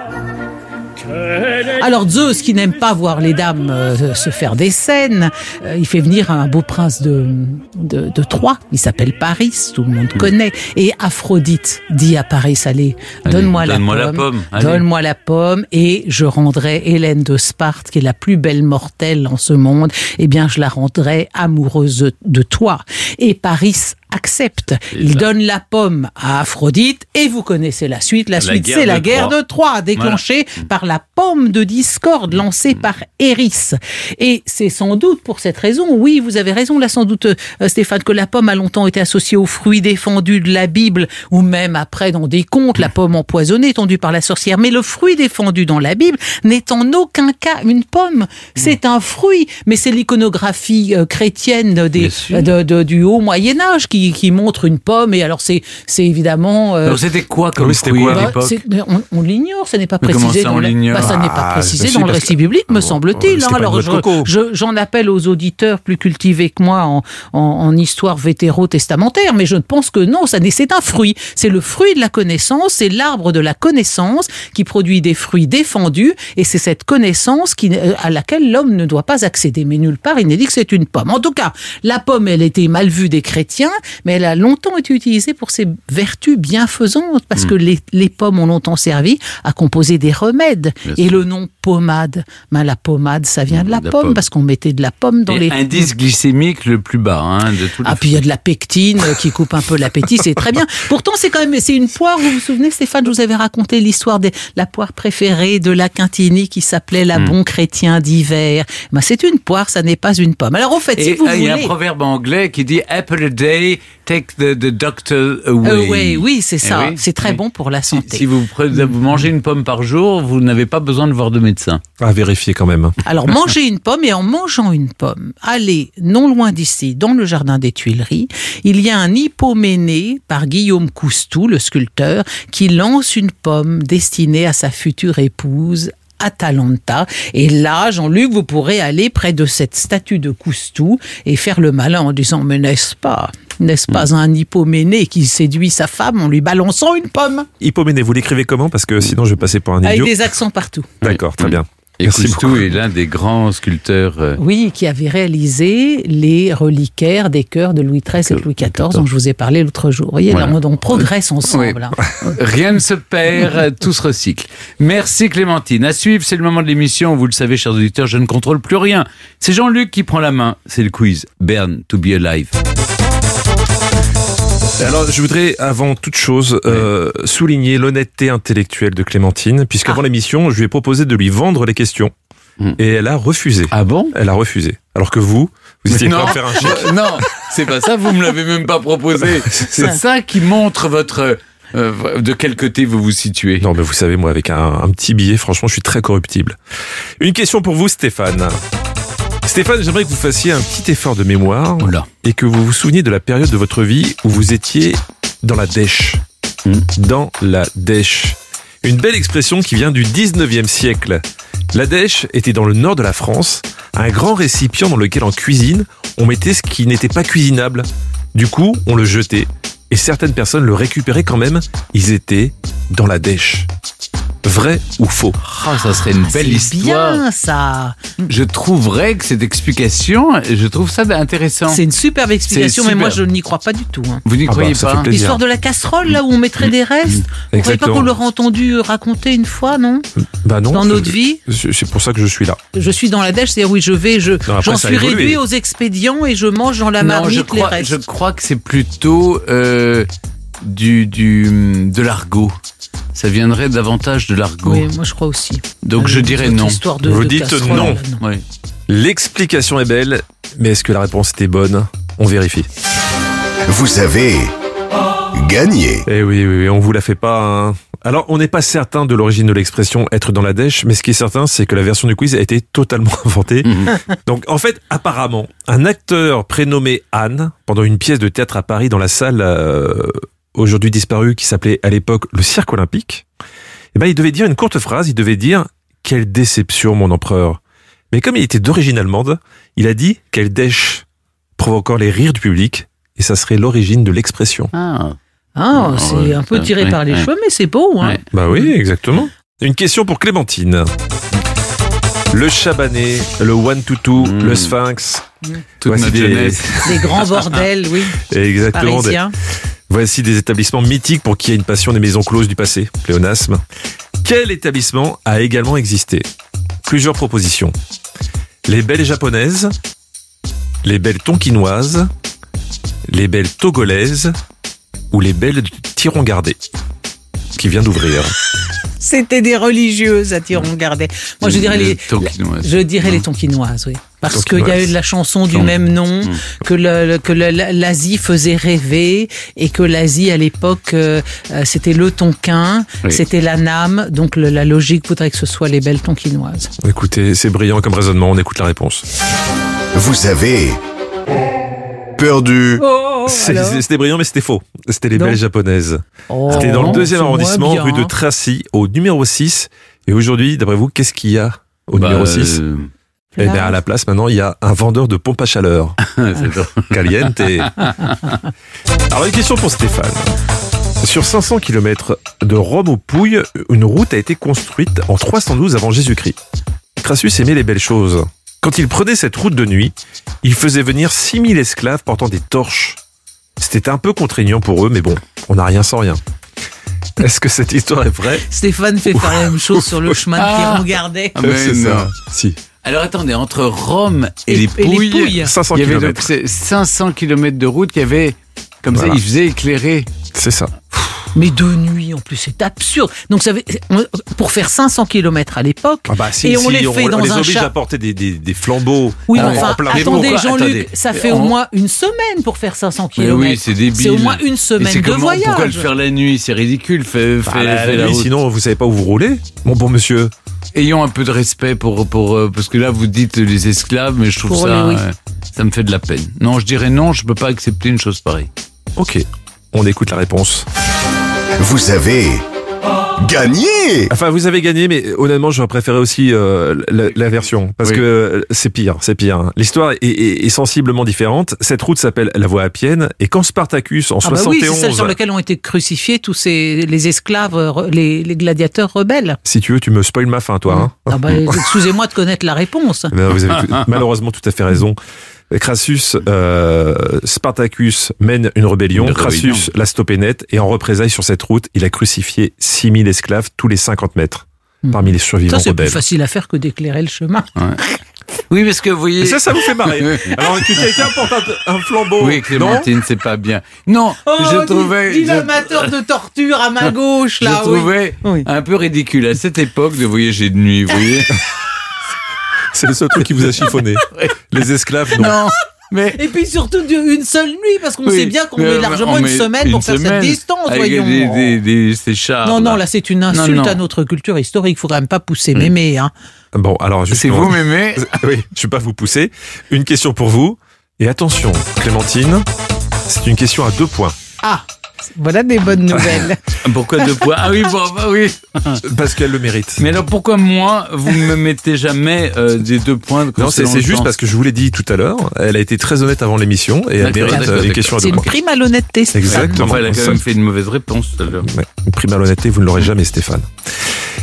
Alors Zeus, qui n'aime pas voir les dames se faire des scènes, il fait venir un beau prince de Troie, il s'appelle Paris, tout le monde connaît, et Aphrodite dit à Paris, allez, donne-moi la pomme, et je rendrai Hélène de Sparte, qui est la plus belle mortelle en ce monde, eh bien je la rendrai amoureuse de toi. Et Paris accepte. Il donne la pomme à Aphrodite et vous connaissez la suite. La suite, c'est la guerre de Troie, déclenchée par la pomme de discorde lancée par Eris. Et c'est sans doute pour cette raison, oui, vous avez raison là sans doute Stéphane, que la pomme a longtemps été associée aux fruits défendus de la Bible ou même après dans des contes, la pomme empoisonnée tendue par la sorcière. Mais le fruit défendu dans la Bible n'est en aucun cas une pomme. C'est un fruit, mais c'est l'iconographie chrétienne du haut Moyen-Âge qui montre une pomme, et alors c'est évidemment... Alors c'était quoi comme fruit à l'époque ? On l'ignore, ça n'est pas précisé dans le récit biblique, me semble-t-il. Alors j'en appelle aux auditeurs plus cultivés que moi en histoire vétéro-testamentaire, mais je pense que non, c'est un fruit. C'est le fruit de la connaissance, c'est l'arbre de la connaissance qui produit des fruits défendus, et c'est cette connaissance à laquelle l'homme ne doit pas accéder. Mais nulle part, il n'est dit que c'est une pomme. En tout cas, la pomme, elle était mal vue des chrétiens, mais elle a longtemps été utilisée pour ses vertus bienfaisantes, parce que les pommes ont longtemps servi à composer des remèdes. Et le nom pommade, la pommade, ça vient de la pomme, parce qu'on mettait de la pomme dans les... Indice glycémique le plus bas de tous les... puis il y a de la pectine qui coupe un peu l'appétit, c'est très bien. Pourtant, c'est une poire, vous vous souvenez Stéphane, je vous avais raconté l'histoire de la poire préférée de la Quintini qui s'appelait la bon chrétien d'hiver. C'est une poire, ça n'est pas une pomme. Alors en fait, si vous voulez... Il y a un proverbe anglais qui dit « Apple a day, take the doctor away ». Oui, c'est ça. C'est très bon pour la santé. Si vous mangez une pomme par jour, vous n'avez pas besoin de voir de médecin. À vérifier quand même. Alors, mangez une pomme, et en mangeant une pomme, allez non loin d'ici, dans le jardin des Tuileries, il y a un Hippoménée par Guillaume Coustou, le sculpteur, qui lance une pomme destinée à sa future épouse, Atalanta. Et là, Jean-Luc, vous pourrez aller près de cette statue de Coustou et faire le malin en disant « Mais n'est-ce pas un Hippoménée qui séduit sa femme en lui balançant une pomme ?» Hippoménée, vous l'écrivez comment ? Parce que sinon je vais passer pour un idiot. Avec des accents partout. D'accord, très bien. Et Coustou est l'un des grands sculpteurs... Oui, qui avait réalisé les reliquaires des chœurs de Louis XIII et de Louis XIV, dont je vous ai parlé l'autre jour. Vous voyez, là, on progresse ensemble. Oui. Rien ne se perd, tout se recycle. Merci Clémentine. À suivre, c'est le moment de l'émission. Vous le savez, chers auditeurs, je ne contrôle plus rien. C'est Jean-Luc qui prend la main. C'est le quiz. Burn to be alive. Alors, je voudrais, avant toute chose, souligner l'honnêteté intellectuelle de Clémentine, puisqu'avant l'émission, je lui ai proposé de lui vendre les questions, et elle a refusé. Ah bon ? Elle a refusé. Alors que vous étiez prêt à faire un chèque. Non, c'est pas ça, vous me l'avez même pas proposé. C'est ça qui montre votre... de quel côté vous vous situez. Non, mais vous savez, moi, avec un petit billet, franchement, je suis très corruptible. Une question pour vous, Stéphane. Stéphane, j'aimerais que vous fassiez un petit effort de mémoire et que vous vous souveniez de la période de votre vie où vous étiez dans la dèche. Dans la dèche. Une belle expression qui vient du 19e siècle. La dèche était dans le nord de la France, un grand récipient dans lequel en cuisine, on mettait ce qui n'était pas cuisinable. Du coup, on le jetait et certaines personnes le récupéraient quand même. Ils étaient dans la dèche. Vrai ou faux? Ça serait une belle histoire. C'est bien ça. Je trouverais que cette explication, je trouve ça intéressant. C'est une superbe explication, mais moi je n'y crois pas du tout. Vous n'y croyez pas? L'histoire de la casserole, là où on mettrait des restes. Vous ne croyez pas qu'on l'aurait entendu raconter une fois, non? Bah non. Dans notre vie. C'est pour ça que je suis là. Je suis dans la dèche, c'est-à-dire oui, j'en suis réduit aux expédients et je mange dans la marmite les restes. Je crois que c'est plutôt de l'argot. Ça viendrait davantage de l'argot. Oui, moi je crois aussi. Donc je dirais non. Vous dites non. Oui. L'explication est belle, mais est-ce que la réponse était bonne? On vérifie. Vous avez gagné. Eh oui, on vous la fait pas. Hein. Alors, on n'est pas certain de l'origine de l'expression être dans la dèche, mais ce qui est certain, c'est que la version du quiz a été totalement inventée. Donc, en fait, apparemment, un acteur prénommé Anne, pendant une pièce de théâtre à Paris dans la salle aujourd'hui disparue qui s'appelait à l'époque le Cirque Olympique, il devait dire une courte phrase, il devait dire « Quelle déception, mon empereur ». Mais comme il était d'origine allemande, il a dit « Quelle dèche », provoquant les rires du public, et ça serait l'origine de l'expression. C'est un peu tiré par les cheveux, mais c'est beau. Hein. Bah oui, exactement. Une question pour Clémentine. Le Chabanais, le One-Two-Two, le Sphinx. Toute notre jeunesse. Des grands bordels, oui. Exactement. Parisiens. Voici des établissements mythiques pour qui a une passion des maisons closes du passé, pléonasme. Quel établissement a également existé? Plusieurs propositions. Les belles japonaises, les belles tonkinoises, les belles togolaises ou les belles Tiron-Gardais, qui vient d'ouvrir. C'était des religieuses à Tiron-Gardais. Moi, je dirais les tonkinoises, oui. Parce qu'il y a eu de la chanson du même nom, que l'Asie faisait rêver, et que l'Asie, à l'époque, c'était le tonkin, c'était la Nam, donc la logique voudrait que ce soit les belles tonkinoises. Écoutez, c'est brillant comme raisonnement, on écoute la réponse. Vous avez perdu. C'était brillant, mais c'était faux. C'était les belles japonaises. C'était dans le 2e arrondissement, rue de Tracy, au numéro 6. Et aujourd'hui, d'après vous, qu'est-ce qu'il y a au numéro 6 Eh bien, à la place, maintenant, il y a un vendeur de pompe à chaleur. Caliente. Alors, une question pour Stéphane. Sur 500 km de Rome aux Pouilles, une route a été construite en 312 avant Jésus-Christ. Crassus aimait les belles choses. Quand il prenait cette route de nuit, il faisait venir 6000 esclaves portant des torches. C'était un peu contraignant pour eux, mais bon, on n'a rien sans rien. Est-ce que cette histoire est vraie? Stéphane fait faire la même chose sur le chemin de Tiron-Gardais. C'est ça. Si. Alors attendez, entre Rome et les Pouilles, 500 il y avait km. donc 500 km de route, il y avait, comme ça, il faisait éclairer. C'est ça. Mais de nuit, en plus, c'est absurde. Donc, pour faire 500 km à l'époque, et on les fait dans les un oblige à porter des flambeaux. Oui, enfin, attendez, Jean-Luc, ça fait au moins une semaine pour faire 500 km. Oui, c'est débile. C'est au moins une semaine de voyage. Pourquoi le faire la nuit? C'est ridicule. La nuit, sinon, vous savez pas où vous roulez, mon bon monsieur. Ayons un peu de respect parce que là, vous dites les esclaves, mais je trouve ça me fait de la peine. Non, je dirais non, je peux pas accepter une chose pareille. Ok, on écoute la réponse. Vous avez gagné. Enfin, vous avez gagné, mais honnêtement, j'aurais préféré aussi la version, parce que c'est pire. L'histoire est sensiblement différente. Cette route s'appelle la Voie Appienne, et quand Spartacus, en 71... oui, c'est celle sur laquelle ont été crucifiés tous les esclaves, les gladiateurs rebelles. Si tu veux, tu me spoil ma fin, toi. Hein. Excusez-moi de connaître la réponse. Vous avez malheureusement tout à fait raison. Crassus, Spartacus mène une rébellion. Crassus l'a stoppé net et en représailles sur cette route, il a crucifié 6000 esclaves tous les 50 mètres parmi les survivants c'est rebelles. plus facile à faire que d'éclairer le chemin. Oui, parce que vous voyez... Et ça vous fait marrer. Alors que quelqu'un porte un flambeau. Oui, Clémentine, c'est pas bien. Non, je trouvais... Dis l'amateur de torture à ma gauche, là. Je trouvais un peu ridicule à cette époque de voyager de nuit, vous voyez. C'est le seul truc qui vous a chiffonné. Les esclaves, non. Mais... Et puis surtout une seule nuit, parce qu'on sait bien qu'on met largement une semaine pour faire cette distance, voyons. Ces chars. Non, là c'est une insulte à notre culture historique. Il faudrait même pas pousser mémé. Hein. Bon, alors justement. C'est vous mémé. Oui, je vais pas vous pousser. Une question pour vous. Et attention, Clémentine, c'est une question à 2 points. Ah, voilà des bonnes nouvelles. Pourquoi 2 points? Ah oui, oui. Parce qu'elle le mérite. Mais alors pourquoi moi, vous ne me mettez jamais des 2 points? Non, c'est juste parce que je vous l'ai dit tout à l'heure. Elle a été très honnête avant l'émission et elle mérite une question à 2 points. C'est une prime à l'honnêteté. Exactement. Enfin, elle a quand même fait une mauvaise réponse tout à l'heure. Une prime à l'honnêteté, vous ne l'aurez jamais, Stéphane.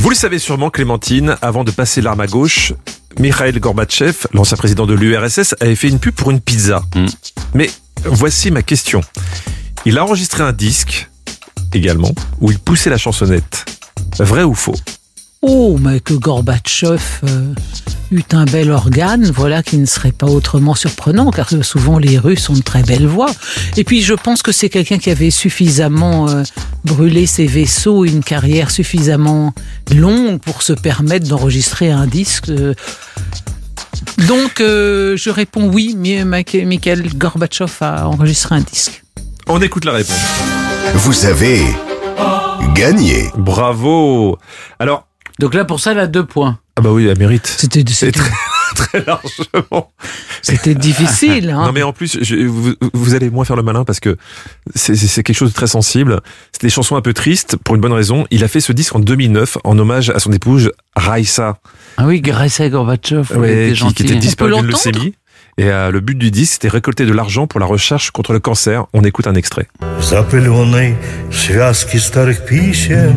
Vous le savez sûrement, Clémentine, avant de passer l'arme à gauche, Mikhail Gorbatchev, l'ancien président de l'URSS, avait fait une pub pour une pizza. Mais voici ma question. Il a enregistré un disque, également, où il poussait la chansonnette. Vrai ou faux ? Oh, mais que Gorbatchev eut un bel organe, voilà qui ne serait pas autrement surprenant, car souvent les Russes ont de très belles voix. Et puis je pense que c'est quelqu'un qui avait suffisamment brûlé ses vaisseaux, une carrière suffisamment longue pour se permettre d'enregistrer un disque. Donc je réponds oui, Mikhail Gorbatchev a enregistré un disque. On écoute la réponse. Vous avez gagné. Bravo. Alors, donc là, pour ça, elle a 2 points. Ah bah oui, elle mérite. C'était très largement. C'était difficile. Hein. Non mais en plus, vous allez moins faire le malin parce que c'est quelque chose de très sensible. C'est des chansons un peu tristes pour une bonne raison. Il a fait ce disque en 2009 en hommage à son épouse Raïssa. Ah oui, Raïssa Gorbatchev, qui était disparue d'une leucémie. Et le but du disque, c'était récolter de l'argent pour la recherche contre le cancer. On écoute un extrait. Запыленной связки старых писем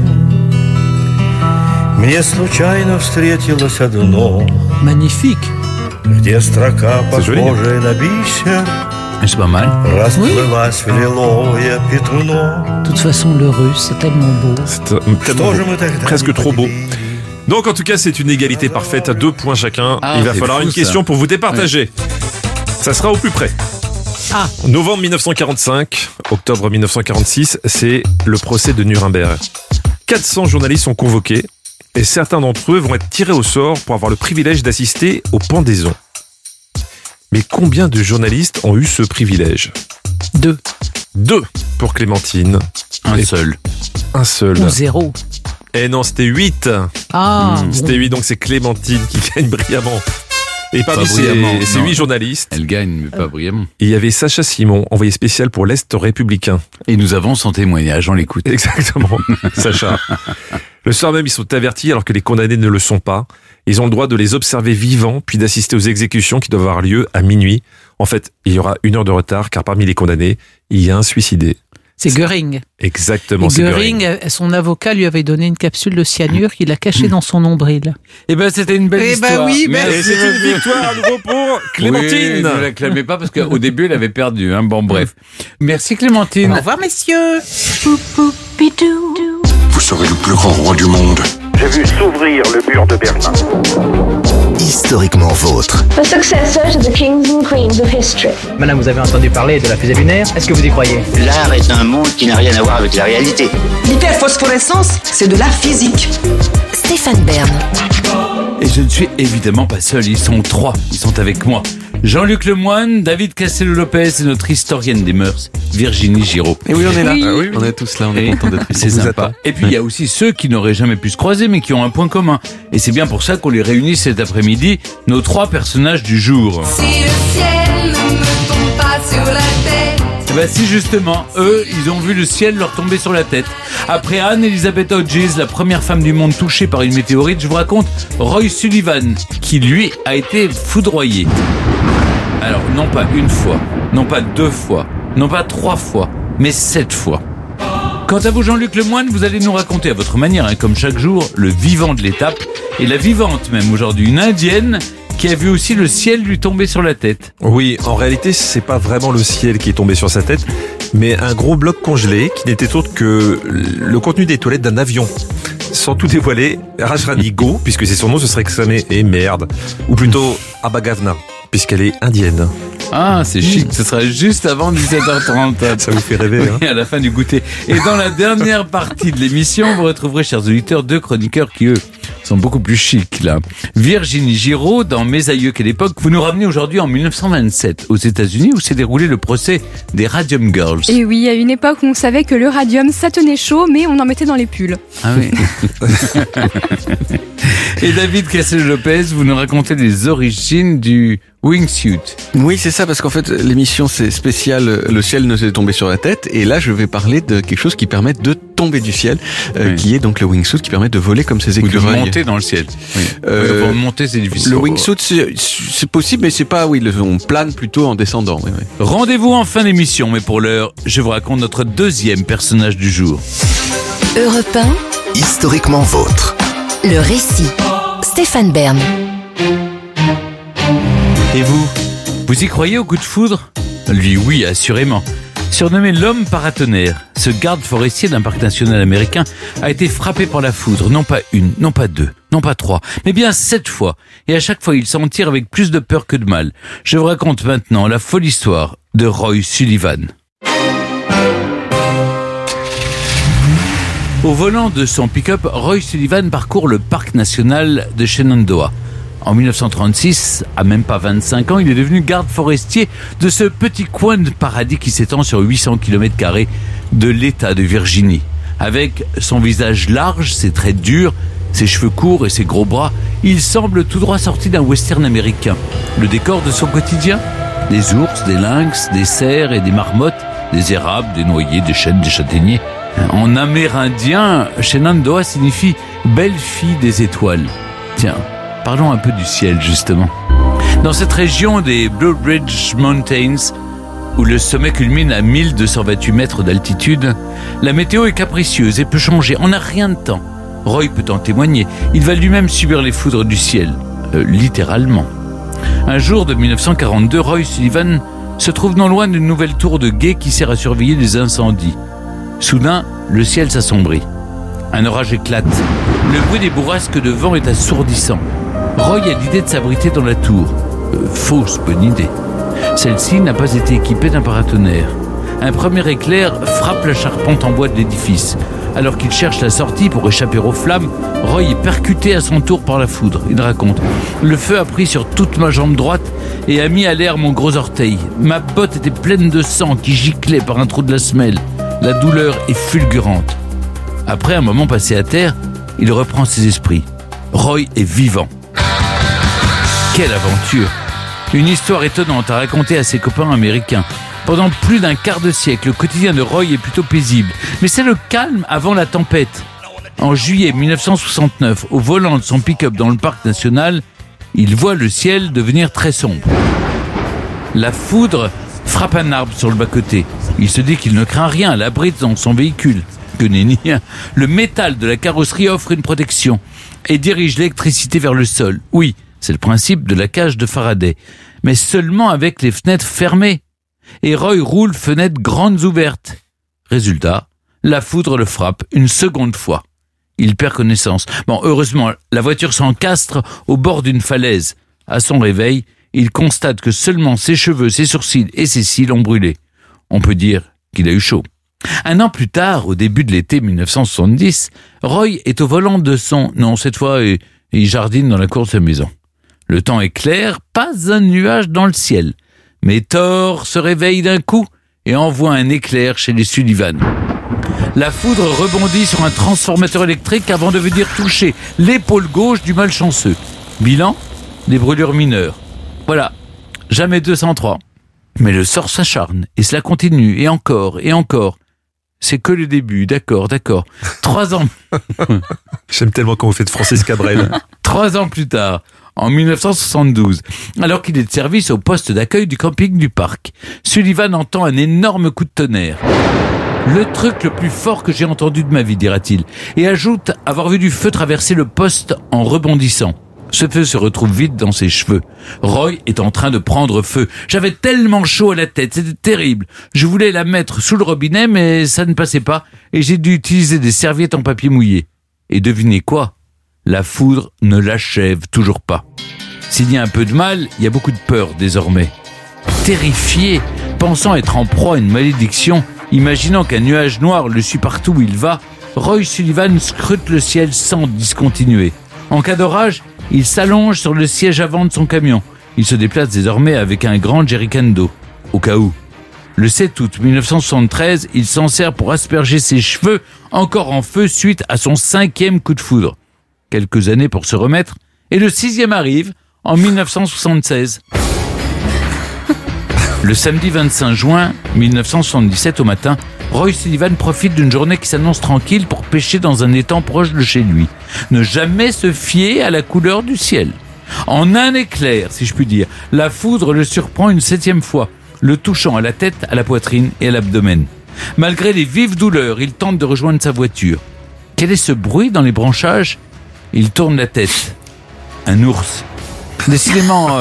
мне случайно встретилось одно. Magnifique. Где строка похожая на бисер. C'est pas mal. Расплылась в лиловое пятно. De toute façon, le russe, c'est tellement beau. C'est tellement beau. Presque trop beau. Donc en tout cas, c'est une égalité parfaite à 2 points chacun. Il va falloir une question pour vous départager. Ouais. Ça sera au plus près. Novembre 1945, octobre 1946, c'est le procès de Nuremberg. 400 journalistes sont convoqués et certains d'entre eux vont être tirés au sort pour avoir le privilège d'assister aux pendaisons. Mais combien de journalistes ont eu ce privilège ? 2. 2 pour Clémentine. Un seul. Ou 0. Eh non, c'était 8. C'était 8, donc c'est Clémentine qui gagne brillamment. Et parmi ces 8 journalistes... Elle gagne, mais pas brillamment. Il y avait Sacha Simon, envoyé spécial pour l'Est républicain. Et nous avons son témoignage, on l'écoute. Exactement, Sacha. Le soir même, ils sont avertis alors que les condamnés ne le sont pas. Ils ont le droit de les observer vivants, puis d'assister aux exécutions qui doivent avoir lieu à minuit. En fait, il y aura 1 heure de retard, car parmi les condamnés, il y a un suicidé. C'est Göring. Exactement, c'est Göring. Son avocat lui avait donné une capsule de cyanure qu'il a cachée dans son nombril. Eh ben, c'était une belle histoire. Oui, mais c'est une victoire à nouveau pour Clémentine. Oui, ne l'acclamez pas parce qu'au début, elle avait perdu. Bon, bref. Merci Clémentine. Au revoir, messieurs. Vous serez le plus grand roi du monde. J'ai vu s'ouvrir le mur de Berlin. Historiquement vôtre. The successor to the kings and queens of history. Madame, vous avez entendu parler de la fusée lunaire ? Est-ce que vous y croyez ? L'art est un monde qui n'a rien à voir avec la réalité. L'hyperphosphorescence, c'est de la physique. Stéphane Bern. Et je ne suis évidemment pas seul, ils sont 3, ils sont avec moi. Jean-Luc Lemoine, David Castello-Lopez et notre historienne des mœurs, Virginie Giraud. Et oui, on est là. Oui. On est tous là, on est contents d'être ici. C'est sympa. Et puis il y a aussi ceux qui n'auraient jamais pu se croiser mais qui ont un point commun. Et c'est bien pour ça qu'on les réunit cet après-midi, nos 3 personnages du jour. Si le ciel ne me tombe pas sur la tête. Si justement, eux, ils ont vu le ciel leur tomber sur la tête. Après Anne-Elizabeth Hodges, la première femme du monde touchée par une météorite, je vous raconte Roy Sullivan, qui lui a été foudroyé. Alors, non pas 1 fois, non pas 2 fois, non pas 3 fois, mais 7 fois. Quant à vous, Jean-Luc Lemoine, vous allez nous raconter à votre manière, comme chaque jour, le vivant de l'étape, et la vivante même aujourd'hui, une indienne qui a vu aussi le ciel lui tomber sur la tête. Oui, en réalité, c'est pas vraiment le ciel qui est tombé sur sa tête, mais un gros bloc congelé qui n'était autre que le contenu des toilettes d'un avion. Sans tout dévoiler, Rajrani Go, puisque c'est son nom, se serait exclamé « Eh merde !» ou plutôt « Abagavna », puisqu'elle est indienne. Ah, c'est chic, ce sera juste avant 17h30. Ça vous fait rêver, hein? Oui, à la fin du goûter. Et dans la dernière partie de l'émission, vous retrouverez, chers auditeurs, 2 chroniqueurs qui, eux, sont beaucoup plus chics, là. Virginie Giraud, dans Mes aïeux quelle époque, vous nous ramenez aujourd'hui en 1927, aux États-Unis, où s'est déroulé le procès des Radium Girls. Et oui, à une époque où on savait que le radium, ça tenait chaud, mais on en mettait dans les pulls. Ah oui. Et David Castello-Lopez, vous nous racontez les origines du wingsuit. Oui, c'est ça, parce qu'en fait, l'émission, c'est spécial, le ciel ne s'est tombé sur la tête, et là, je vais parler de quelque chose qui permet de tomber du ciel, qui est donc le wingsuit, qui permet de voler comme ces écureuils. Ou de monter dans le ciel. Oui. Pour monter, c'est difficile. Le wingsuit, c'est possible, mais c'est pas, on plane plutôt en descendant. Oui. Rendez-vous en fin d'émission, mais pour l'heure, je vous raconte notre 2e personnage du jour. Europe 1. Historiquement vôtre. Le récit. Stéphane Bern. Et vous y croyez au coup de foudre ? Lui, oui, assurément. Surnommé l'homme paratonnerre, ce garde forestier d'un parc national américain a été frappé par la foudre, non pas une, non pas deux, non pas trois, mais bien 7 fois. Et à chaque fois, il s'en tire avec plus de peur que de mal. Je vous raconte maintenant la folle histoire de Roy Sullivan. Au volant de son pick-up, Roy Sullivan parcourt le parc national de Shenandoah. En 1936, à même pas 25 ans, il est devenu garde forestier de ce petit coin de paradis qui s'étend sur 800 km² de l'État de Virginie. Avec son visage large, ses traits durs, ses cheveux courts et ses gros bras, il semble tout droit sorti d'un western américain. Le décor de son quotidien ? Des ours, des lynx, des cerfs et des marmottes, des érables, des noyers, des chênes, des châtaigniers. En amérindien, Shenandoah signifie « belle fille des étoiles ». Tiens, parlons un peu du ciel, justement. Dans cette région des Blue Ridge Mountains, où le sommet culmine à 1228 mètres d'altitude, la météo est capricieuse et peut changer en un rien de temps. Roy peut en témoigner. Il va lui-même subir les foudres du ciel, littéralement. Un jour de 1942, Roy Sullivan se trouve non loin d'une nouvelle tour de guet qui sert à surveiller les incendies. Soudain, le ciel s'assombrit. Un orage éclate. Le bruit des bourrasques de vent est assourdissant. Roy a l'idée de s'abriter dans la tour. Fausse bonne idée. Celle-ci n'a pas été équipée d'un paratonnerre. Un premier éclair frappe la charpente en bois de l'édifice. Alors qu'il cherche la sortie pour échapper aux flammes, Roy est percuté à son tour par la foudre. Il raconte : le feu a pris sur toute ma jambe droite et a mis à l'air mon gros orteil. Ma botte était pleine de sang qui giclait par un trou de la semelle. La douleur est fulgurante. Après un moment passé à terre, il reprend ses esprits. Roy est vivant. Quelle aventure! Une histoire étonnante à raconter à ses copains américains. Pendant plus d'un quart de siècle, le quotidien de Roy est plutôt paisible. Mais c'est le calme avant la tempête. En juillet 1969, au volant de son pick-up dans le parc national, il voit le ciel devenir très sombre. La foudre frappe un arbre sur le bas-côté. Il se dit qu'il ne craint rien à l'abri dans son véhicule. Que nenni, le métal de la carrosserie offre une protection et dirige l'électricité vers le sol. Oui, c'est le principe de la cage de Faraday, mais seulement avec les fenêtres fermées. Et Roy roule fenêtres grandes ouvertes. Résultat, la foudre le frappe une seconde fois. Il perd connaissance. Bon, heureusement, la voiture s'encastre au bord d'une falaise. À son réveil, il constate que seulement ses cheveux, ses sourcils et ses cils ont brûlé. On peut dire qu'il a eu chaud. Un an plus tard, au début de l'été 1970, Roy est au volant de son... Non, cette fois, il jardine dans la cour de sa maison. Le temps est clair, pas un nuage dans le ciel. Mais Thor se réveille d'un coup et envoie un éclair chez les Sullivan. La foudre rebondit sur un transformateur électrique avant de venir toucher l'épaule gauche du malchanceux. Bilan, des brûlures mineures. Voilà, jamais 203. Mais le sort s'acharne et cela continue et encore et encore. C'est que le début, d'accord. 3 ans... J'aime tellement quand vous faites Francis Cabrel. 3 ans plus tard, en 1972, alors qu'il est de service au poste d'accueil du camping du parc, Sullivan entend un énorme coup de tonnerre. Le truc le plus fort que j'ai entendu de ma vie, dira-t-il, et ajoute avoir vu du feu traverser le poste en rebondissant. Ce feu se retrouve vite dans ses cheveux. Roy est en train de prendre feu. J'avais tellement chaud à la tête, c'était terrible. Je voulais la mettre sous le robinet, mais ça ne passait pas, et j'ai dû utiliser des serviettes en papier mouillé. Et devinez quoi ? La foudre ne l'achève toujours pas. S'il y a un peu de mal, il y a beaucoup de peur désormais. Terrifié, pensant être en proie à une malédiction, imaginant qu'un nuage noir le suit partout où il va, Roy Sullivan scrute le ciel sans discontinuer. En cas d'orage, il s'allonge sur le siège avant de son camion. Il se déplace désormais avec un grand jerrycan d'eau, au cas où. Le 7 août 1973, il s'en sert pour asperger ses cheveux, encore en feu suite à son 5e coup de foudre. Quelques années pour se remettre, et le 6e arrive en 1976. Le samedi 25 juin 1977 au matin, Roy Sullivan profite d'une journée qui s'annonce tranquille pour pêcher dans un étang proche de chez lui. Ne jamais se fier à la couleur du ciel. En un éclair, si je puis dire, la foudre le surprend une 7e fois, le touchant à la tête, à la poitrine et à l'abdomen. Malgré les vives douleurs, il tente de rejoindre sa voiture. Quel est ce bruit dans les branchages ? Il tourne la tête. Un ours. Décidément,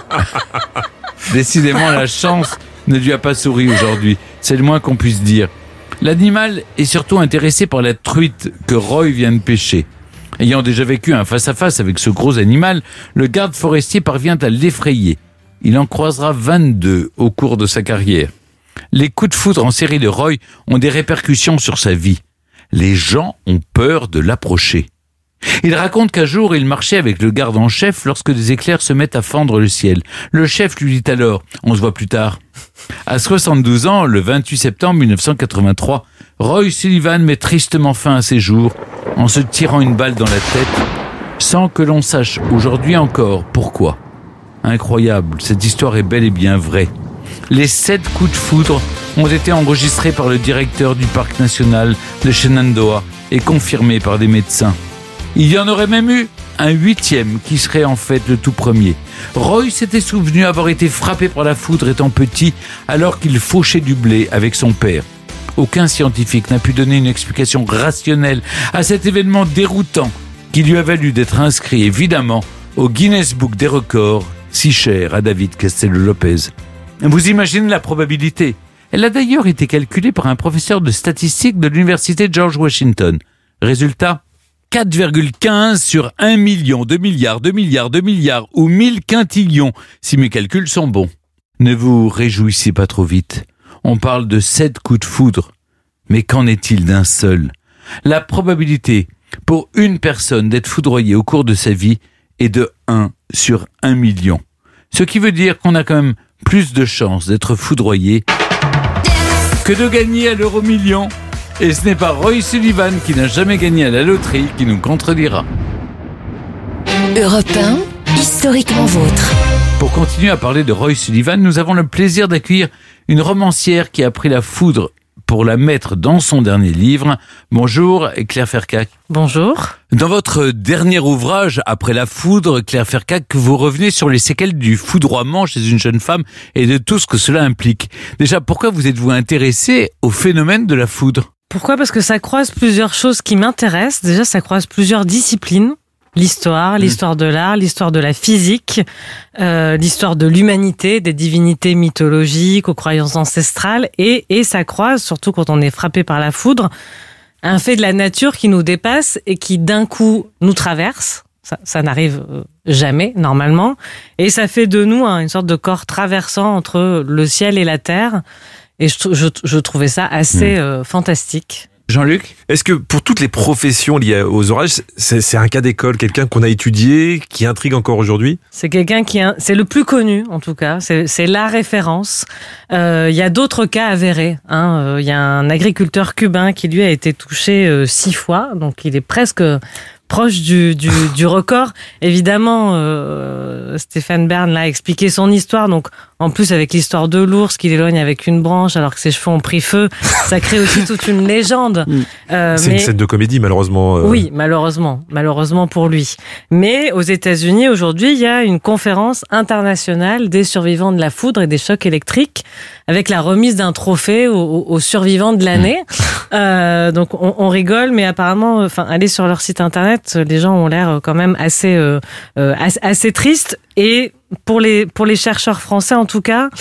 la chance ne lui a pas souri aujourd'hui. C'est le moins qu'on puisse dire. L'animal est surtout intéressé par la truite que Roy vient de pêcher. Ayant déjà vécu un face-à-face avec ce gros animal, le garde forestier parvient à l'effrayer. Il en croisera 22 au cours de sa carrière. Les coups de foudre en série de Roy ont des répercussions sur sa vie. Les gens ont peur de l'approcher. Il raconte qu'un jour, il marchait avec le garde en chef lorsque des éclairs se mettent à fendre le ciel. Le chef lui dit alors « On se voit plus tard ». À 72 ans, le 28 septembre 1983, Roy Sullivan met tristement fin à ses jours en se tirant une balle dans la tête, sans que l'on sache aujourd'hui encore pourquoi. Incroyable, cette histoire est bel et bien vraie. Les 7 coups de foudre ont été enregistrés par le directeur du parc national de Shenandoah et confirmés par des médecins. Il y en aurait même eu un 8e qui serait en fait le tout premier. Roy s'était souvenu avoir été frappé par la foudre étant petit alors qu'il fauchait du blé avec son père. Aucun scientifique n'a pu donner une explication rationnelle à cet événement déroutant qui lui a valu d'être inscrit évidemment au Guinness Book des records, si cher à David Castello-Lopez. Vous imaginez la probabilité ? Elle a d'ailleurs été calculée par un professeur de statistique de l'université George Washington. Résultat ? 4,15 sur 1 million, 2 milliards, 2 milliards, 2 milliards ou 1000 quintillions, si mes calculs sont bons. Ne vous réjouissez pas trop vite. On parle de 7 coups de foudre. Mais qu'en est-il d'un seul ? La probabilité pour une personne d'être foudroyée au cours de sa vie est de 1 sur 1 million. Ce qui veut dire qu'on a quand même plus de chances d'être foudroyé que de gagner à l'euro-million. Et ce n'est pas Roy Sullivan qui n'a jamais gagné à la loterie qui nous contredira. Europe 1, historiquement vôtre. Pour continuer à parler de Roy Sullivan, nous avons le plaisir d'accueillir une romancière qui a pris la foudre pour la mettre dans son dernier livre. Bonjour Claire Fercac. Bonjour. Dans votre dernier ouvrage, Après la foudre, Claire Fercac, vous revenez sur les séquelles du foudroiement chez une jeune femme et de tout ce que cela implique. Déjà, pourquoi vous êtes-vous intéressé au phénomène de la foudre ? Pourquoi ? Parce que ça croise plusieurs choses qui m'intéressent. Déjà, ça croise plusieurs disciplines. L'histoire de l'art, l'histoire de la physique, l'histoire de l'humanité, des divinités mythologiques, aux croyances ancestrales. Et ça croise, surtout quand on est frappé par la foudre, un fait de la nature qui nous dépasse et qui d'un coup nous traverse. Ça n'arrive jamais, normalement. Et ça fait de nous une sorte de corps traversant entre le ciel et la terre. Et je trouvais ça assez fantastique. Jean-Luc ? Est-ce que pour toutes les professions liées aux orages, c'est un cas d'école, quelqu'un qu'on a étudié, qui intrigue encore aujourd'hui ? C'est quelqu'un c'est le plus connu en tout cas, c'est la référence. Il y a d'autres cas avérés. Il y a un agriculteur cubain qui lui a été touché 6 fois, donc il est presque proche du record. Évidemment, Stéphane Bern l'a expliqué son histoire, donc en plus avec l'histoire de l'ours qui l'éloigne avec une branche alors que ses cheveux ont pris feu, ça crée aussi toute une légende. C'est une scène de comédie malheureusement. Oui, malheureusement pour lui. Mais aux États-Unis aujourd'hui, il y a une conférence internationale des survivants de la foudre et des chocs électriques avec la remise d'un trophée aux survivants de l'année. Donc on rigole, mais apparemment, allez sur leur site internet, les gens ont l'air quand même assez tristes. Et pour les chercheurs français, en tout cas,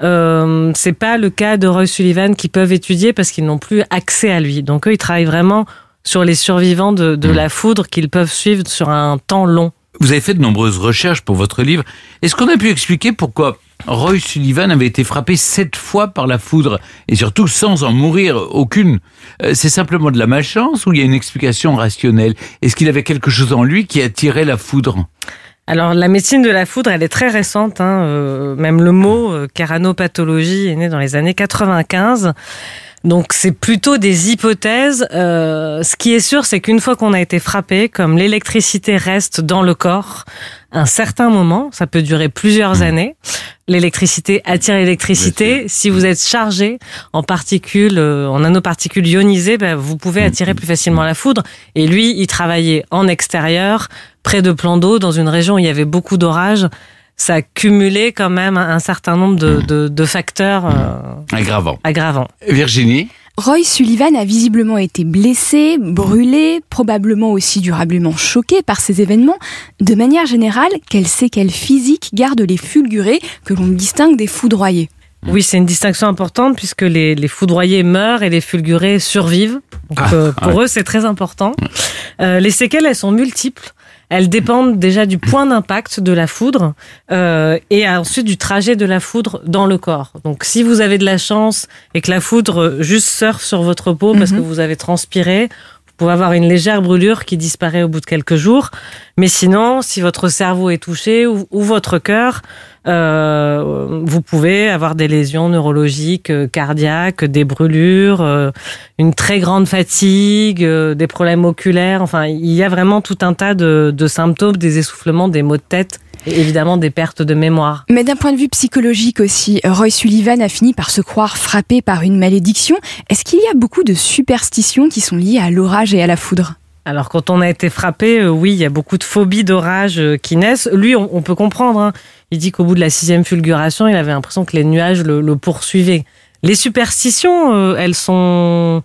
c'est pas le cas de Roy Sullivan qu'ils peuvent étudier parce qu'ils n'ont plus accès à lui. Donc eux, ils travaillent vraiment sur les survivants de la foudre qu'ils peuvent suivre sur un temps long. Vous avez fait de nombreuses recherches pour votre livre. Est-ce qu'on a pu expliquer pourquoi Roy Sullivan avait été frappé 7 fois par la foudre et surtout sans en mourir aucune? C'est simplement de la malchance ou il y a une explication rationnelle? Est-ce qu'il avait quelque chose en lui qui attirait la foudre? Alors, la médecine de la foudre, elle est très récente. Même le mot kéranopathologie est né dans les années 95. Donc, c'est plutôt des hypothèses. Ce qui est sûr, c'est qu'une fois qu'on a été frappé, comme l'électricité reste dans le corps un certain moment, ça peut durer plusieurs années. L'électricité attire l'électricité. Si vous êtes chargé en particules, en nanoparticules ionisées, vous pouvez attirer plus facilement la foudre. Et lui, il travaillait en extérieur, près de plans d'eau, dans une région où il y avait beaucoup d'orages. Ça a cumulé quand même un certain nombre de facteurs aggravants. Aggravants. Virginie ? Roy Sullivan a visiblement été blessé, brûlé, probablement aussi durablement choqué par ces événements. De manière générale, quelles séquelles physiques gardent les fulgurés que l'on distingue des foudroyés ? Oui, c'est une distinction importante puisque les foudroyés meurent et les fulgurés survivent. Donc, pour eux, c'est très important. Les séquelles, elles sont multiples. Elles dépendent déjà du point d'impact de la foudre et ensuite du trajet de la foudre dans le corps. Donc, si vous avez de la chance et que la foudre juste surfe sur votre peau parce que vous avez transpiré, vous pouvez avoir une légère brûlure qui disparaît au bout de quelques jours. Mais sinon, si votre cerveau est touché ou votre cœur, vous pouvez avoir des lésions neurologiques, cardiaques, des brûlures, une très grande fatigue, des problèmes oculaires. Enfin, il y a vraiment tout un tas de symptômes, des essoufflements, des maux de tête. Et évidemment des pertes de mémoire. Mais d'un point de vue psychologique aussi, Roy Sullivan a fini par se croire frappé par une malédiction. Est-ce qu'il y a beaucoup de superstitions qui sont liées à l'orage et à la foudre ? Alors quand on a été frappé, oui, il y a beaucoup de phobies d'orage qui naissent. Lui, on peut comprendre. Hein. Il dit qu'au bout de la 6e fulguration, il avait l'impression que les nuages le poursuivaient. Les superstitions, elles sont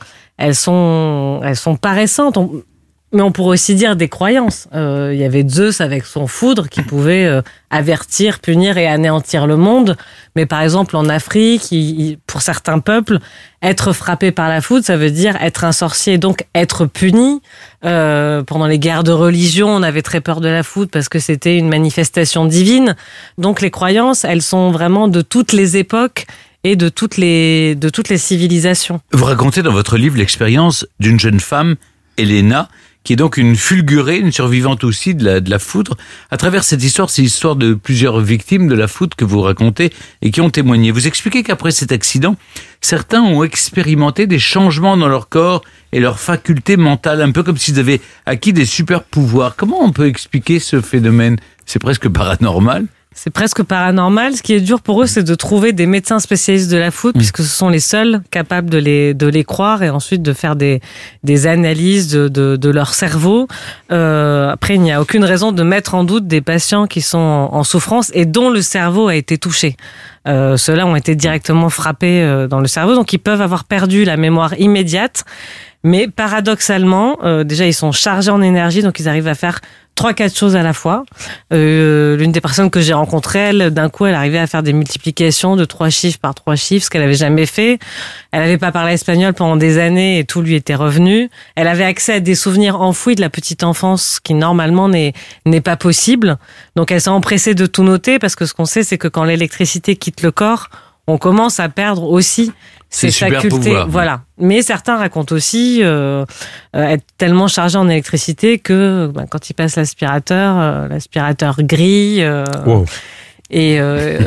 pas récentes. Mais on pourrait aussi dire des croyances. Il y avait Zeus avec son foudre qui pouvait avertir, punir et anéantir le monde. Mais par exemple, en Afrique, pour certains peuples, être frappé par la foudre, ça veut dire être un sorcier, donc être puni. Pendant les guerres de religion, on avait très peur de la foudre parce que c'était une manifestation divine. Donc les croyances, elles sont vraiment de toutes les époques et de toutes les civilisations. Vous racontez dans votre livre l'expérience d'une jeune femme, Elena, qui est donc une fulgurée, une survivante aussi de la foudre. À travers cette histoire, c'est l'histoire de plusieurs victimes de la foudre que vous racontez et qui ont témoigné. Vous expliquez qu'après cet accident, certains ont expérimenté des changements dans leur corps et leurs facultés mentales, un peu comme s'ils avaient acquis des super pouvoirs. Comment on peut expliquer ce phénomène ? C'est presque paranormal. C'est presque paranormal. Ce qui est dur pour eux, c'est de trouver des médecins spécialistes de la foudre, puisque ce sont les seuls capables de les croire et ensuite de faire des analyses de leur cerveau. Après, il n'y a aucune raison de mettre en doute des patients qui sont en souffrance et dont le cerveau a été touché. Ceux-là ont été directement frappés dans le cerveau, donc ils peuvent avoir perdu la mémoire immédiate. Mais paradoxalement, déjà, ils sont chargés en énergie, donc ils arrivent à faire 3-4 choses à la fois. L'une des personnes que j'ai rencontrées, elle, d'un coup, elle arrivait à faire des multiplications de 3 chiffres par 3 chiffres, ce qu'elle avait jamais fait. Elle n'avait pas parlé espagnol pendant des années et tout lui était revenu. Elle avait accès à des souvenirs enfouis de la petite enfance qui, normalement, n'est pas possible. Donc, elle s'est empressée de tout noter parce que ce qu'on sait, c'est que quand l'électricité quitte le corps, on commence à perdre aussi ses facultés. Voilà. Mais certains racontent aussi être tellement chargés en électricité que quand ils passent l'aspirateur grille. Wow. Et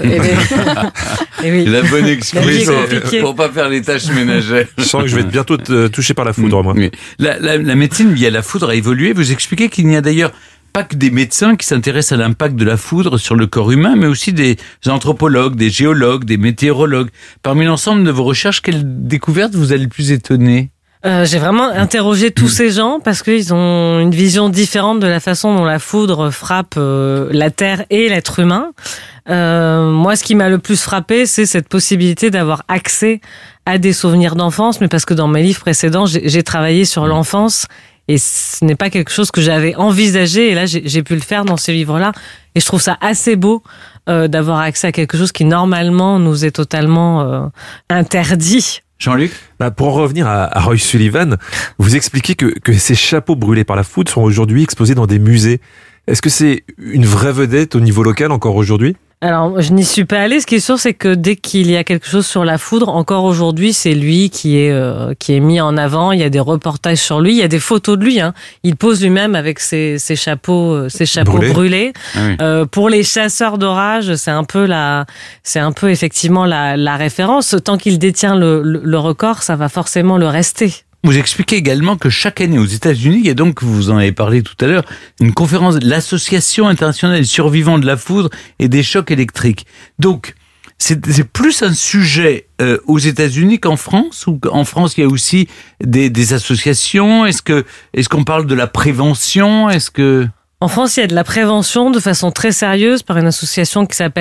oui. La bonne excuse pour pas faire les tâches ménagères. Je sens que je vais être bientôt touché par la foudre, moi. Oui. La médecine liée à la foudre a évolué. Vous expliquez qu'il n'y a d'ailleurs pas que des médecins qui s'intéressent à l'impact de la foudre sur le corps humain, mais aussi des anthropologues, des géologues, des météorologues. Parmi l'ensemble de vos recherches, quelle découverte vous a le plus étonné ? J'ai vraiment interrogé tous ces gens parce qu'ils ont une vision différente de la façon dont la foudre frappe la Terre et l'être humain. Moi, ce qui m'a le plus frappé, c'est cette possibilité d'avoir accès à des souvenirs d'enfance, mais parce que dans mes livres précédents, j'ai travaillé sur l'enfance. Et ce n'est pas quelque chose que j'avais envisagé. Et là, j'ai pu le faire dans ce livre-là. Et je trouve ça assez beau d'avoir accès à quelque chose qui, normalement, nous est totalement interdit. Jean-Luc ? Pour en revenir à Roy Sullivan, vous expliquez que ces chapeaux brûlés par la foudre sont aujourd'hui exposés dans des musées. Est-ce que c'est une vraie vedette au niveau local encore aujourd'hui ? Alors, je n'y suis pas allée. Ce qui est sûr, c'est que dès qu'il y a quelque chose sur la foudre, encore aujourd'hui, c'est lui qui est mis en avant. Il y a des reportages sur lui, il y a des photos de lui. Hein. Il pose lui-même avec ses chapeaux brûlés. Ah oui. Pour les chasseurs d'orage, c'est un peu effectivement la référence. Tant qu'il détient le record, ça va forcément le rester. Vous expliquez également que chaque année aux États-Unis, il y a donc, vous en avez parlé tout à l'heure, une conférence de l'Association internationale des survivants de la foudre et des chocs électriques. Donc, c'est plus un sujet aux États-Unis qu'en France, ou en France il y a aussi des associations. Est-ce qu'on parle de la prévention ? En France, il y a de la prévention de façon très sérieuse par une association qui s'appelle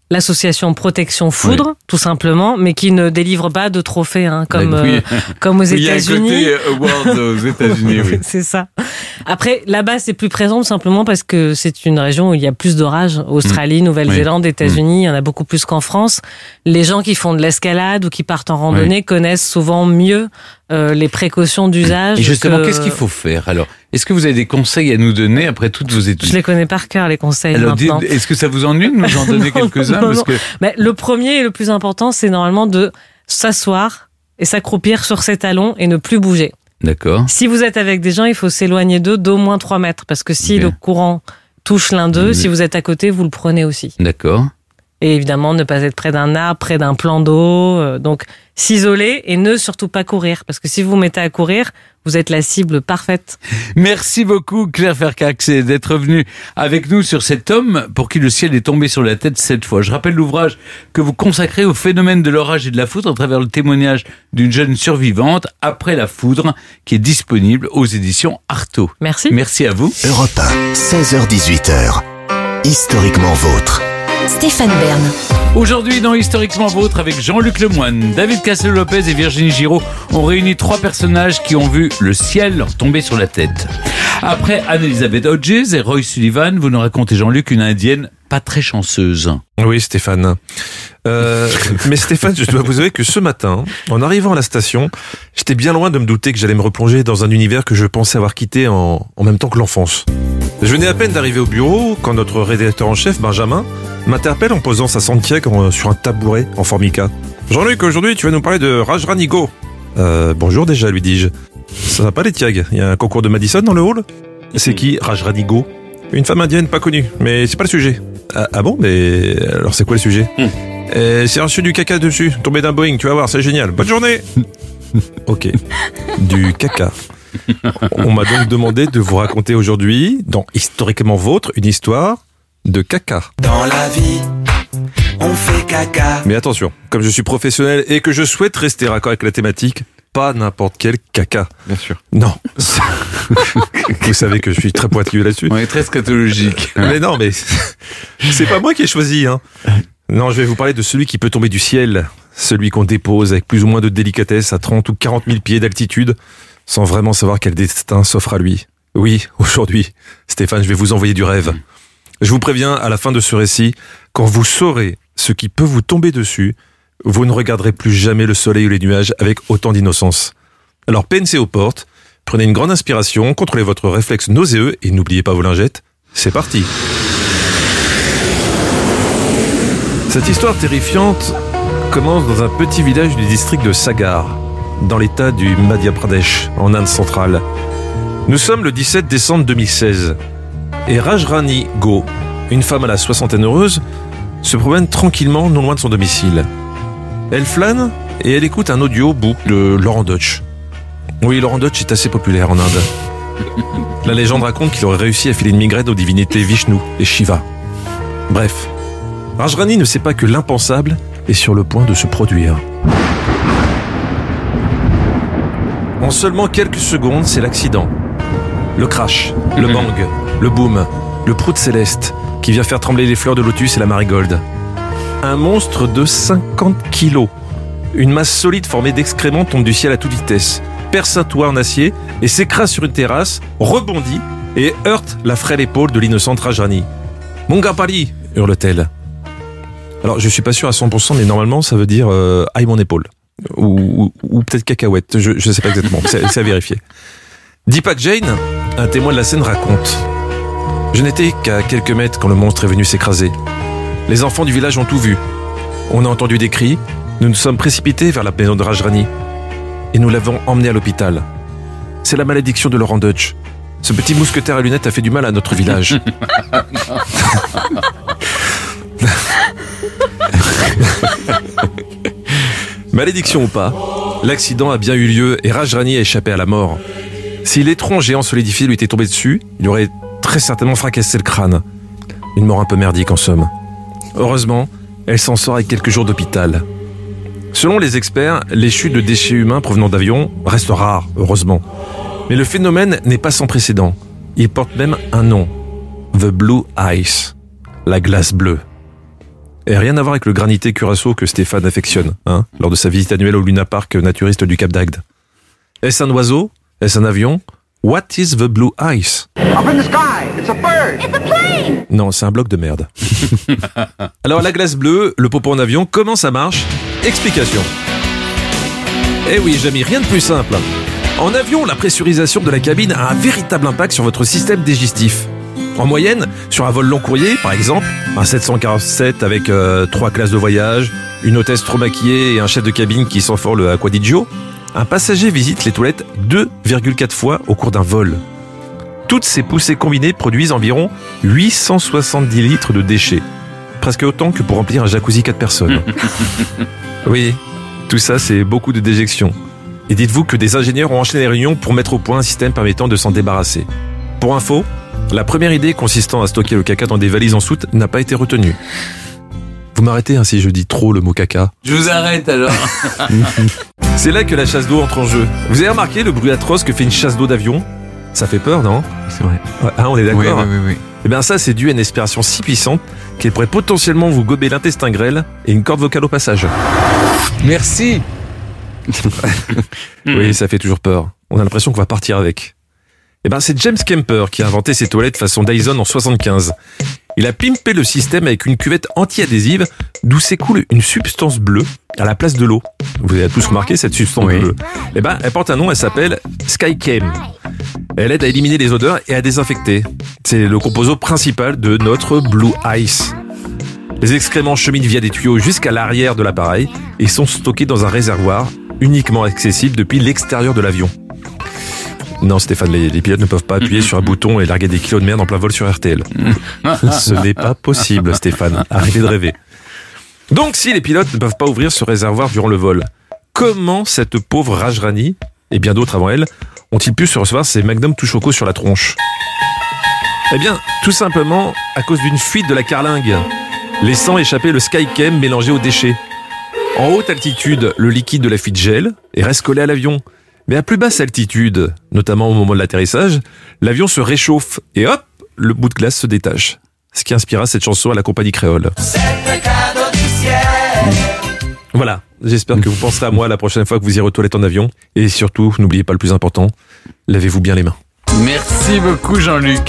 l'association Protection Foudre, tout simplement, mais qui ne délivre pas de trophées, comme aux États-Unis. Il y a un côté award aux États-Unis, oui. C'est ça. Après, là-bas, c'est plus présent, tout simplement parce que c'est une région où il y a plus d'orages. Australie, Nouvelle-Zélande, États-Unis, il y en a beaucoup plus qu'en France. Les gens qui font de l'escalade ou qui partent en randonnée connaissent souvent mieux les précautions d'usage. Et justement, qu'est-ce qu'il faut faire alors ? Est-ce que vous avez des conseils à nous donner après toutes vos études ? Je les connais par cœur, les conseils. Alors, maintenant. Est-ce que ça vous ennuie de nous en donner quelques-uns ? Non. Mais le premier et le plus important, c'est normalement de s'asseoir et s'accroupir sur ses talons et ne plus bouger. D'accord. Si vous êtes avec des gens, il faut s'éloigner d'eux d'au moins 3 mètres, parce que si le courant touche l'un d'eux, si vous êtes à côté, vous le prenez aussi. D'accord. Et évidemment, ne pas être près d'un arbre, près d'un plan d'eau. Donc, s'isoler et ne surtout pas courir. Parce que si vous vous mettez à courir, vous êtes la cible parfaite. Merci beaucoup, Claire Fercax, d'être venue avec nous sur cet homme pour qui le ciel est tombé sur la tête 7 fois. Je rappelle l'ouvrage que vous consacrez au phénomène de l'orage et de la foudre à travers le témoignage d'une jeune survivante après la foudre, qui est disponible aux éditions Artaud. Merci. Merci à vous. Europe 1, 16h-18h. Historiquement vôtre. Stéphane Bern. Aujourd'hui, dans Historiquement Vôtre, avec Jean-Luc Lemoyne, David Castel-Lopez et Virginie Giraud, on réunit 3 personnages qui ont vu le ciel leur tomber sur la tête. Après Anne-Elisabeth Hodges et Roy Sullivan, vous nous racontez, Jean-Luc, une indienne pas très chanceuse. Oui, Stéphane. Mais Stéphane, je dois vous avouer que ce matin, en arrivant à la station, j'étais bien loin de me douter que j'allais me replonger dans un univers que je pensais avoir quitté en même temps que l'enfance. Je venais à peine d'arriver au bureau quand notre rédacteur en chef, Benjamin, m'interpelle en posant sa Santiago sur un tabouret en formica. « Jean-Luc, aujourd'hui tu vas nous parler de Rajrani-Go. » Bonjour déjà, lui dis-je. « Ça va pas les tiags, il y a un concours de Madison dans le hall ?»« C'est qui Rajrani-Go ?»« Une femme indienne pas connue, mais c'est pas le sujet. » Ah bon, mais alors c'est quoi le sujet ? C'est reçu du caca dessus, tombé d'un Boeing, tu vas voir, c'est génial. Bonne journée. Ok, du caca. On m'a donc demandé de vous raconter aujourd'hui, dans Historiquement Vôtre, une histoire de caca. Dans la vie, on fait caca. Mais attention, comme je suis professionnel et que je souhaite rester raccord avec la thématique, pas n'importe quel caca. Bien sûr. Non. Vous savez que je suis très pointilleux là-dessus. On est très scatologique. Mais non, mais c'est pas moi qui ai choisi, hein. Non, je vais vous parler de celui qui peut tomber du ciel, celui qu'on dépose avec plus ou moins de délicatesse à 30 ou 40 000 pieds d'altitude, sans vraiment savoir quel destin s'offre à lui. Oui, aujourd'hui, Stéphane, je vais vous envoyer du rêve. Je vous préviens, à la fin de ce récit, quand vous saurez ce qui peut vous tomber dessus, vous ne regarderez plus jamais le soleil ou les nuages avec autant d'innocence. Alors PNC aux portes, prenez une grande inspiration, contrôlez votre réflexe nauséeux et n'oubliez pas vos lingettes. C'est parti. Cette histoire terrifiante commence dans un petit village du district de Sagar, dans l'état du Madhya Pradesh, en Inde centrale. Nous sommes le 17 décembre 2016, et Rajrani Go, une femme à la soixantaine heureuse, se promène tranquillement non loin de son domicile. Elle flâne et elle écoute un audiobook de Laurent Deutsch. Oui, Laurent Deutsch est assez populaire en Inde. La légende raconte qu'il aurait réussi à filer une migraine aux divinités Vishnu et Shiva. Bref, Rajrani ne sait pas que l'impensable est sur le point de se produire. En seulement quelques secondes, c'est l'accident. Le crash, le bang, le boom, le prout céleste qui vient faire trembler les fleurs de lotus et la marigold. Un monstre de 50 kilos. Une masse solide formée d'excréments tombe du ciel à toute vitesse, perce un toit en acier et s'écrase sur une terrasse, rebondit et heurte la frêle épaule de l'innocente Rajrani. « Mongapari !» hurle-t-elle. Alors, je suis pas sûr à 100%, mais normalement, ça veut dire aïe mon épaule. Ou peut-être cacahuète, je sais pas exactement, c'est à vérifier. Deepak Jain, un témoin de la scène, raconte: je n'étais qu'à quelques mètres quand le monstre est venu s'écraser. Les enfants du village ont tout vu. On a entendu des cris, nous nous sommes précipités vers la maison de Rajrani et nous l'avons emmené à l'hôpital. C'est la malédiction de Laurent Deutsch. Ce petit mousquetaire à lunettes a fait du mal à notre village. Malédiction ou pas, l'accident a bien eu lieu et Rajrani a échappé à la mort. Si l'étrange géant solidifié lui était tombé dessus, il aurait très certainement fracassé le crâne. Une mort un peu merdique en somme. Heureusement, elle s'en sort avec quelques jours d'hôpital. Selon les experts, les chutes de déchets humains provenant d'avions restent rares, heureusement. Mais le phénomène n'est pas sans précédent. Il porte même un nom. The Blue Ice. La glace bleue. Et rien à voir avec le granité curaçao que Stéphane affectionne, lors de sa visite annuelle au Luna Park naturiste du Cap d'Agde. Est-ce un oiseau? Est-ce un avion? What is the blue ice? Up in the sky, it's a bird. It's a plane. Non, c'est un bloc de merde. Alors la glace bleue, le popo en avion, comment ça marche? Explication. Eh oui, Jamy, rien de plus simple. En avion, la pressurisation de la cabine a un véritable impact sur votre système digestif. En moyenne, sur un vol long courrier, par exemple, un 747 avec 3 classes de voyage, une hôtesse trop maquillée et un chef de cabine qui s'enfole à Quadiggio, un passager visite les toilettes 2,4 fois au cours d'un vol. Toutes ces poussées combinées produisent environ 870 litres de déchets. Presque autant que pour remplir un jacuzzi 4 personnes. Oui, tout ça c'est beaucoup de déjections. Et dites-vous que des ingénieurs ont enchaîné les réunions pour mettre au point un système permettant de s'en débarrasser. Pour info, la première idée consistant à stocker le caca dans des valises en soute n'a pas été retenue. Vous m'arrêtez si je dis trop le mot caca. Je vous arrête alors. C'est là que la chasse d'eau entre en jeu. Vous avez remarqué le bruit atroce que fait une chasse d'eau d'avion? Ça fait peur, non? C'est vrai. Ouais, on est d'accord. Oui. Eh bien ça, c'est dû à une aspiration si puissante qu'elle pourrait potentiellement vous gober l'intestin grêle et une corde vocale au passage. Merci. Oui, ça fait toujours peur. On a l'impression qu'on va partir avec. Eh ben, c'est James Kemper qui a inventé ces toilettes façon Dyson en 75. Il a pimpé le système avec une cuvette anti-adhésive d'où s'écoule une substance bleue à la place de l'eau. Vous avez tous remarqué cette substance bleue. Eh ben, elle porte un nom, elle s'appelle SkyChem. Elle aide à éliminer les odeurs et à désinfecter. C'est le composant principal de notre Blue Ice. Les excréments cheminent via des tuyaux jusqu'à l'arrière de l'appareil et sont stockés dans un réservoir uniquement accessible depuis l'extérieur de l'avion. Non Stéphane, les pilotes ne peuvent pas appuyer sur un bouton et larguer des kilos de merde en plein vol sur RTL. Ce n'est pas possible Stéphane, arrêtez de rêver. Donc si les pilotes ne peuvent pas ouvrir ce réservoir durant le vol, comment cette pauvre Raj Rani, et bien d'autres avant elle, ont-ils pu se recevoir ces Magnum tout choco sur la tronche? Eh bien, tout simplement à cause d'une fuite de la carlingue, laissant échapper le SkyChem mélangé aux déchets. En haute altitude, le liquide de la fuite gèle et reste collé à l'avion. Mais à plus basse altitude, notamment au moment de l'atterrissage, l'avion se réchauffe et hop, le bout de glace se détache. Ce qui inspira cette chanson à la compagnie créole. C'est le cadeau du ciel. Voilà, j'espère que vous penserez à moi la prochaine fois que vous irez aux toilettes en avion. Et surtout, n'oubliez pas le plus important, lavez-vous bien les mains. Merci beaucoup Jean-Luc.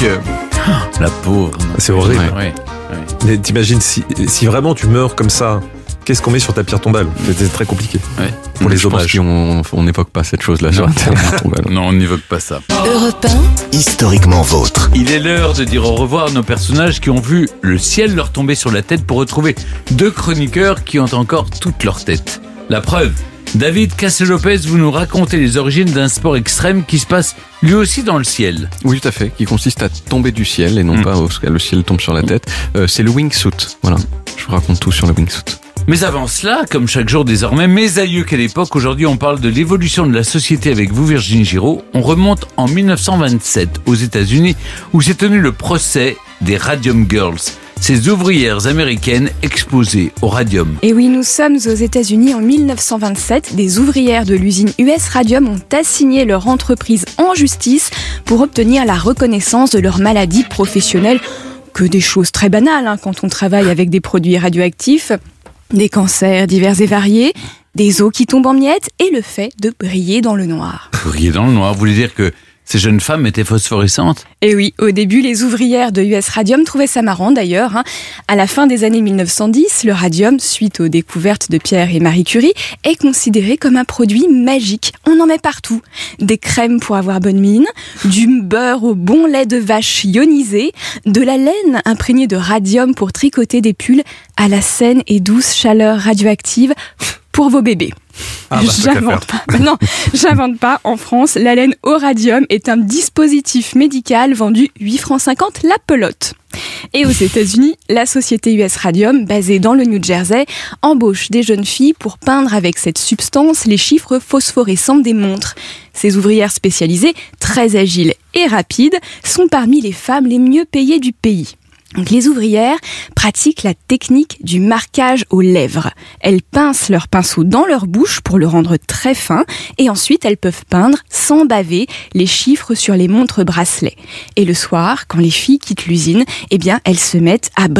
La pauvre. C'est horrible. Ouais. Mais t'imagines si vraiment tu meurs comme ça, qu'est-ce qu'on met sur ta pierre tombale? C'est très compliqué. Ouais. Pour les hommages. On n'évoque pas cette chose-là sur la pierre tombale. Non, on n'évoque pas ça. Europe 1. Historiquement vôtre. Il est l'heure de dire au revoir à nos personnages qui ont vu le ciel leur tomber sur la tête pour retrouver 2 chroniqueurs qui ont encore toute leur tête. La preuve, David Cassel-Lopez, vous nous racontez les origines d'un sport extrême qui se passe lui aussi dans le ciel. Oui, tout à fait, qui consiste à tomber du ciel et non pas le ciel tombe sur la tête. C'est le wingsuit, voilà. Je vous raconte tout sur le wingsuit. Mais avant cela, comme chaque jour désormais, mes aïeux qu'à l'époque, aujourd'hui on parle de l'évolution de la société avec vous Virginie Giraud. On remonte en 1927 aux États-Unis où s'est tenu le procès des Radium Girls, ces ouvrières américaines exposées au radium. Et oui, nous sommes aux États-Unis en 1927. Des ouvrières de l'usine US Radium ont assigné leur entreprise en justice pour obtenir la reconnaissance de leur maladie professionnelle. Que des choses très banales quand on travaille avec des produits radioactifs. Des cancers divers et variés, des os qui tombent en miettes et le fait de briller dans le noir. Briller dans le noir, vous voulez dire que ces jeunes femmes étaient phosphorescentes? Et oui, au début, les ouvrières de US Radium trouvaient ça marrant d'ailleurs. À la fin des années 1910, le radium, suite aux découvertes de Pierre et Marie Curie, est considéré comme un produit magique. On en met partout. Des crèmes pour avoir bonne mine, du beurre au bon lait de vache ionisé, de la laine imprégnée de radium pour tricoter des pulls à la saine et douce chaleur radioactive pour vos bébés. J'invente pas. Non, j'invente pas. En France, la laine au radium est un dispositif médical vendu 8,50 francs la pelote. Et aux États-Unis, la société US Radium, basée dans le New Jersey, embauche des jeunes filles pour peindre avec cette substance les chiffres phosphorescents des montres. Ces ouvrières spécialisées, très agiles et rapides, sont parmi les femmes les mieux payées du pays. Donc, les ouvrières pratiquent la technique du marquage aux lèvres. Elles pincent leur pinceau dans leur bouche pour le rendre très fin et ensuite elles peuvent peindre sans baver les chiffres sur les montres bracelets. Et le soir, quand les filles quittent l'usine, elles se mettent à briller.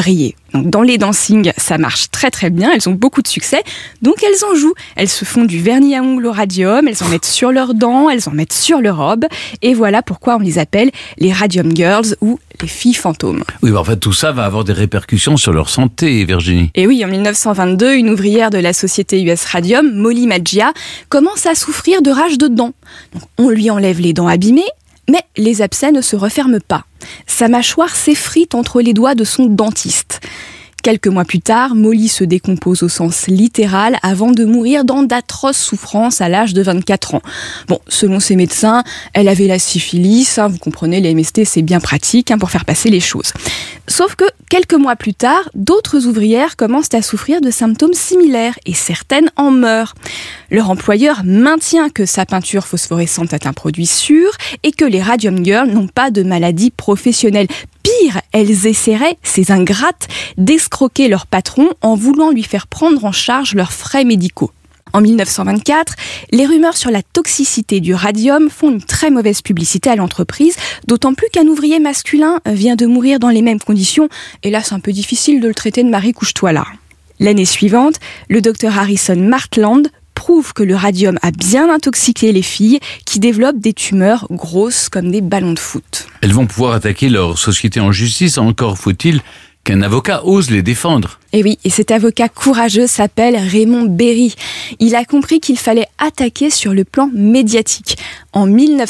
Donc, dans les dancing, ça marche très très bien, elles ont beaucoup de succès, donc elles en jouent. Elles se font du vernis à ongles au radium, elles en mettent sur leurs dents, elles en mettent sur leur robe, et voilà pourquoi on les appelle les Radium Girls ou les filles fantômes. Oui, en fait, tout ça va avoir des répercussions sur leur santé, Virginie. Et oui, en 1922, une ouvrière de la société US Radium, Molly Maggia, commence à souffrir de rage de dents. Donc, on lui enlève les dents abîmées, mais les abcès ne se referment pas. Sa mâchoire s'effrite entre les doigts de son dentiste. Quelques mois plus tard, Molly se décompose au sens littéral avant de mourir dans d'atroces souffrances à l'âge de 24 ans. Bon, selon ses médecins, elle avait la syphilis, vous comprenez, les MST c'est bien pratique pour faire passer les choses. Sauf que quelques mois plus tard, d'autres ouvrières commencent à souffrir de symptômes similaires et certaines en meurent. Leur employeur maintient que sa peinture phosphorescente est un produit sûr et que les Radium Girls n'ont pas de maladie professionnelle. Pire, elles essaieraient, ces ingrates, d'escroquer leur patron en voulant lui faire prendre en charge leurs frais médicaux. En 1924, les rumeurs sur la toxicité du radium font une très mauvaise publicité à l'entreprise, d'autant plus qu'un ouvrier masculin vient de mourir dans les mêmes conditions, et là c'est un peu difficile de le traiter de Marie couche-toi là. L'année suivante, le docteur Harrison Martland prouve que le radium a bien intoxiqué les filles qui développent des tumeurs grosses comme des ballons de foot. Elles vont pouvoir attaquer leur société en justice, encore faut-il qu'un avocat ose les défendre. Et oui, et cet avocat courageux s'appelle Raymond Berry. Il a compris qu'il fallait attaquer sur le plan médiatique. En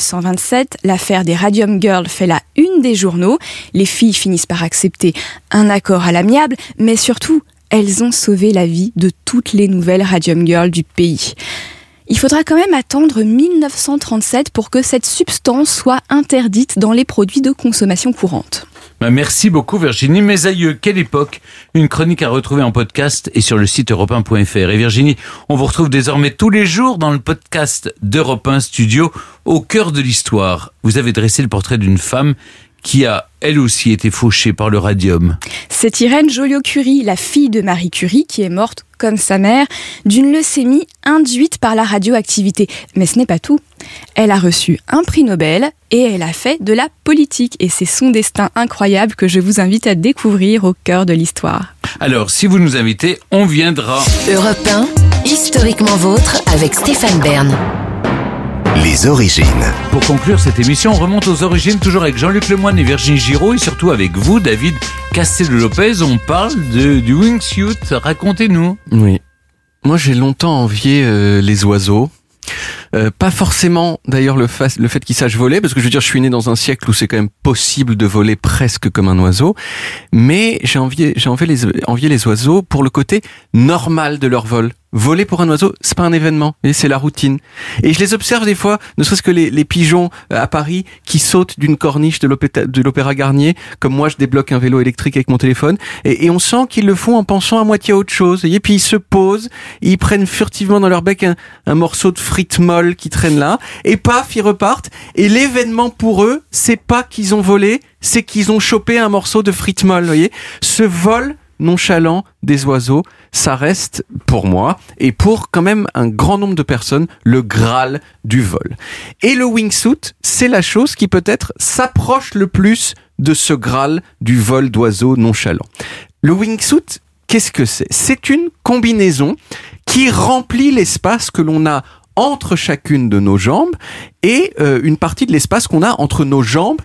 1927, l'affaire des Radium Girls fait la une des journaux. Les filles finissent par accepter un accord à l'amiable, mais surtout, elles ont sauvé la vie de toutes les nouvelles Radium Girls du pays. Il faudra quand même attendre 1937 pour que cette substance soit interdite dans les produits de consommation courante. Merci beaucoup Virginie. Mes aïeux, quelle époque. Une chronique à retrouver en podcast et sur le site europe1.fr. Et Virginie, on vous retrouve désormais tous les jours dans le podcast d'Europe 1 Studio, au cœur de l'histoire. Vous avez dressé le portrait d'une femme qui a, elle aussi, été fauchée par le radium. C'est Irène Joliot-Curie, la fille de Marie Curie, qui est morte, comme sa mère, d'une leucémie induite par la radioactivité. Mais ce n'est pas tout. Elle a reçu un prix Nobel et elle a fait de la politique. Et c'est son destin incroyable que je vous invite à découvrir au cœur de l'histoire. Alors, si vous nous invitez, on viendra. Europe 1, historiquement vôtre, avec Stéphane Bern. Les origines. Pour conclure cette émission, on remonte aux origines, toujours avec Jean-Luc Lemoyne et Virginie Giraud, et surtout avec vous, David Castello-Lopez. On parle du wingsuit. Racontez-nous. Oui. Moi, j'ai longtemps envié les oiseaux. Pas forcément d'ailleurs le fait qu'ils sachent voler, parce que je veux dire, je suis né dans un siècle où c'est quand même possible de voler presque comme un oiseau, mais j'ai envié les oiseaux pour le côté normal de leur vol. Voler pour un oiseau, c'est pas un événement, c'est la routine. Et je les observe des fois, ne serait-ce que les pigeons à Paris qui sautent d'une corniche de l'Opéra Garnier, comme moi je débloque un vélo électrique avec mon téléphone, et on sent qu'ils le font en pensant à moitié à autre chose. Et puis ils se posent, ils prennent furtivement dans leur bec un morceau de frites molles qui traîne là, et paf, ils repartent. Et l'événement pour eux, c'est pas qu'ils ont volé, c'est qu'ils ont chopé un morceau de frites molles, vous voyez. Ce vol nonchalant des oiseaux, ça reste pour moi et pour quand même un grand nombre de personnes le Graal du vol. Et le wingsuit, c'est la chose qui peut-être s'approche le plus de ce Graal du vol d'oiseaux nonchalant. Le wingsuit, qu'est-ce que c'est ? C'est une combinaison qui remplit l'espace que l'on a entre chacune de nos jambes et une partie de l'espace qu'on a entre nos jambes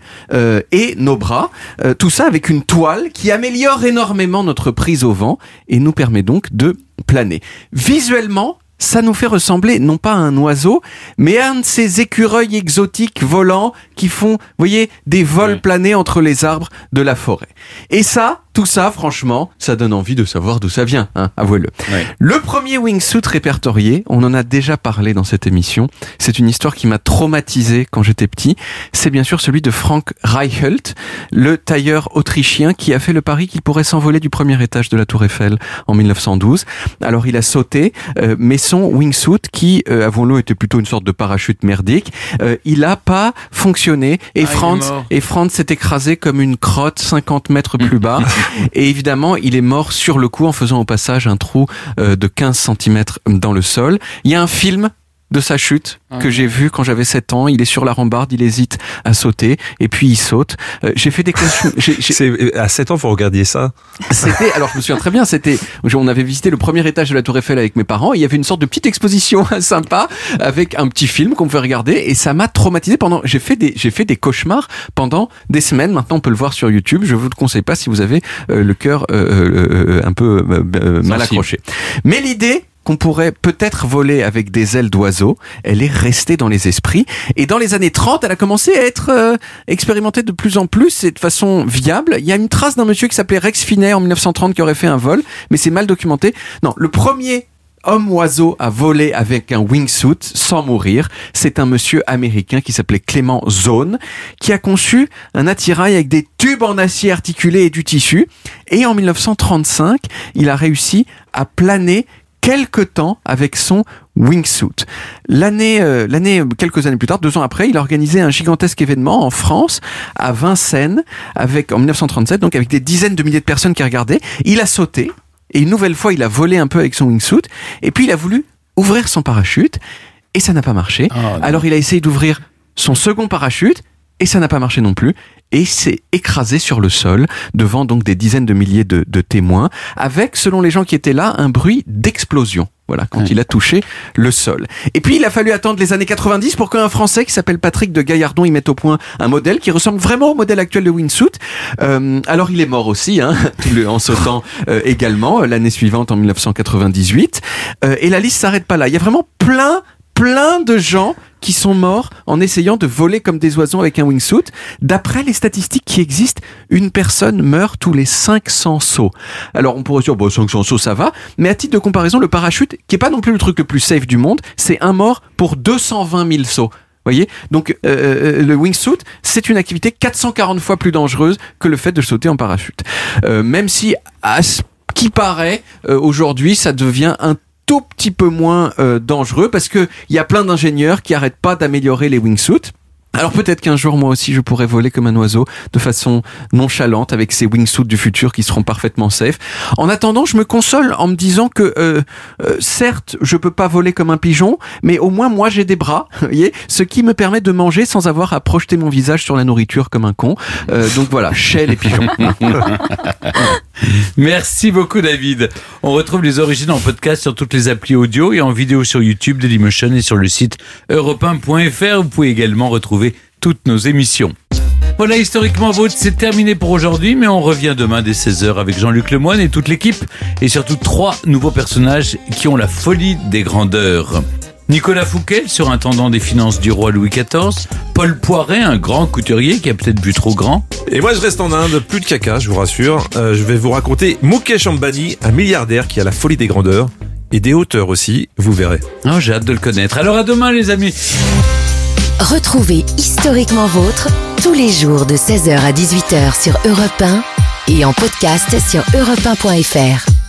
et nos bras. Tout ça avec une toile qui améliore énormément notre prise au vent et nous permet donc de planer. Visuellement, ça nous fait ressembler non pas à un oiseau, mais à un de ces écureuils exotiques volants qui font, vous voyez, des vols planés entre les arbres de la forêt. Et ça, tout ça, franchement, ça donne envie de savoir d'où ça vient, avouez-le. Ouais. Le premier wingsuit répertorié, on en a déjà parlé dans cette émission, c'est une histoire qui m'a traumatisé quand j'étais petit, c'est bien sûr celui de Frank Reichelt, le tailleur autrichien qui a fait le pari qu'il pourrait s'envoler du premier étage de la Tour Eiffel en 1912. Alors il a sauté, mais son wingsuit, qui, avouons-le, était plutôt une sorte de parachute merdique, il a pas fonctionné et Franz s'est écrasé comme une crotte 50 mètres plus bas. Et évidemment, il est mort sur le coup en faisant au passage un trou de 15 cm dans le sol. Il y a un film de sa chute que j'ai vu quand j'avais 7 ans. Il est sur la rambarde, il hésite à sauter et puis il saute. J'ai fait des cauchemars. À 7 ans, vous regardiez ça? Alors je me souviens très bien, on avait visité le premier étage de la Tour Eiffel avec mes parents et il y avait une sorte de petite exposition sympa avec un petit film qu'on pouvait regarder et ça m'a traumatisé j'ai fait des cauchemars pendant des semaines. Maintenant on peut le voir sur YouTube. Je vous le conseille pas si vous avez le cœur un peu mal accroché. Mais l'idée qu'on pourrait peut-être voler avec des ailes d'oiseau, elle est restée dans les esprits. Et dans les années 30, elle a commencé à être expérimentée de plus en plus et de façon viable. Il y a une trace d'un monsieur qui s'appelait Rex Finney en 1930 qui aurait fait un vol, mais c'est mal documenté. Non, le premier homme-oiseau à voler avec un wingsuit sans mourir, c'est un monsieur américain qui s'appelait Clement Zone, qui a conçu un attirail avec des tubes en acier articulé et du tissu. Et en 1935, il a réussi à planer quelque temps avec son wingsuit. Quelques années plus tard, 2 ans après, il a organisé un gigantesque événement en France, à Vincennes, en 1937, donc avec des dizaines de milliers de personnes qui regardaient. Il a sauté, et une nouvelle fois, il a volé un peu avec son wingsuit, et puis il a voulu ouvrir son parachute, et ça n'a pas marché. Alors il a essayé d'ouvrir son second parachute, et ça n'a pas marché non plus. Et s'est écrasé sur le sol devant donc des dizaines de milliers de témoins, avec, selon les gens qui étaient là, un bruit d'explosion. Voilà, quand il a touché le sol. Et puis, il a fallu attendre les années 90 pour qu'un Français qui s'appelle Patrick de Gaillardon y mette au point un modèle qui ressemble vraiment au modèle actuel de wingsuit. Alors, il est mort aussi, en sautant également, l'année suivante, en 1998. Et la liste s'arrête pas là. Il y a vraiment plein de gens qui sont morts en essayant de voler comme des oiseaux avec un wingsuit. D'après les statistiques qui existent, une personne meurt tous les 500 sauts. Alors on pourrait dire, 500 sauts ça va, mais à titre de comparaison, le parachute, qui est pas non plus le truc le plus safe du monde, c'est un mort pour 220 000 sauts. Voyez, donc le wingsuit, c'est une activité 440 fois plus dangereuse que le fait de sauter en parachute. Même si, à ce qui paraît, aujourd'hui, ça devient un tout petit peu moins dangereux parce que il y a plein d'ingénieurs qui arrêtent pas d'améliorer les wingsuits. Alors peut-être qu'un jour moi aussi je pourrais voler comme un oiseau de façon nonchalante avec ces wingsuits du futur qui seront parfaitement safe. En attendant, je me console en me disant que certes je peux pas voler comme un pigeon, mais au moins moi j'ai des bras, vous voyez, ce qui me permet de manger sans avoir à projeter mon visage sur la nourriture comme un con. Donc voilà, chez les pigeons. Merci beaucoup David. On retrouve les origines en podcast sur toutes les applis audio et en vidéo sur YouTube, Dailymotion et sur le site europe1.fr. Vous pouvez également retrouver toutes nos émissions. Voilà, Historiquement Vôtre, c'est terminé pour aujourd'hui, mais on revient demain dès 16h avec Jean-Luc Lemoyne et toute l'équipe, et surtout 3 nouveaux personnages qui ont la folie des grandeurs. Nicolas Fouquet, surintendant des finances du roi Louis XIV, Paul Poiret, un grand couturier qui a peut-être vu trop grand. Et moi je reste en Inde, plus de caca, je vous rassure. Je vais vous raconter Mukesh Ambani, un milliardaire qui a la folie des grandeurs, et des hauteurs aussi, vous verrez. Oh, j'ai hâte de le connaître. Alors à demain les amis. Retrouvez Historiquement Vôtre tous les jours de 16h à 18h sur Europe 1 et en podcast sur europe1.fr.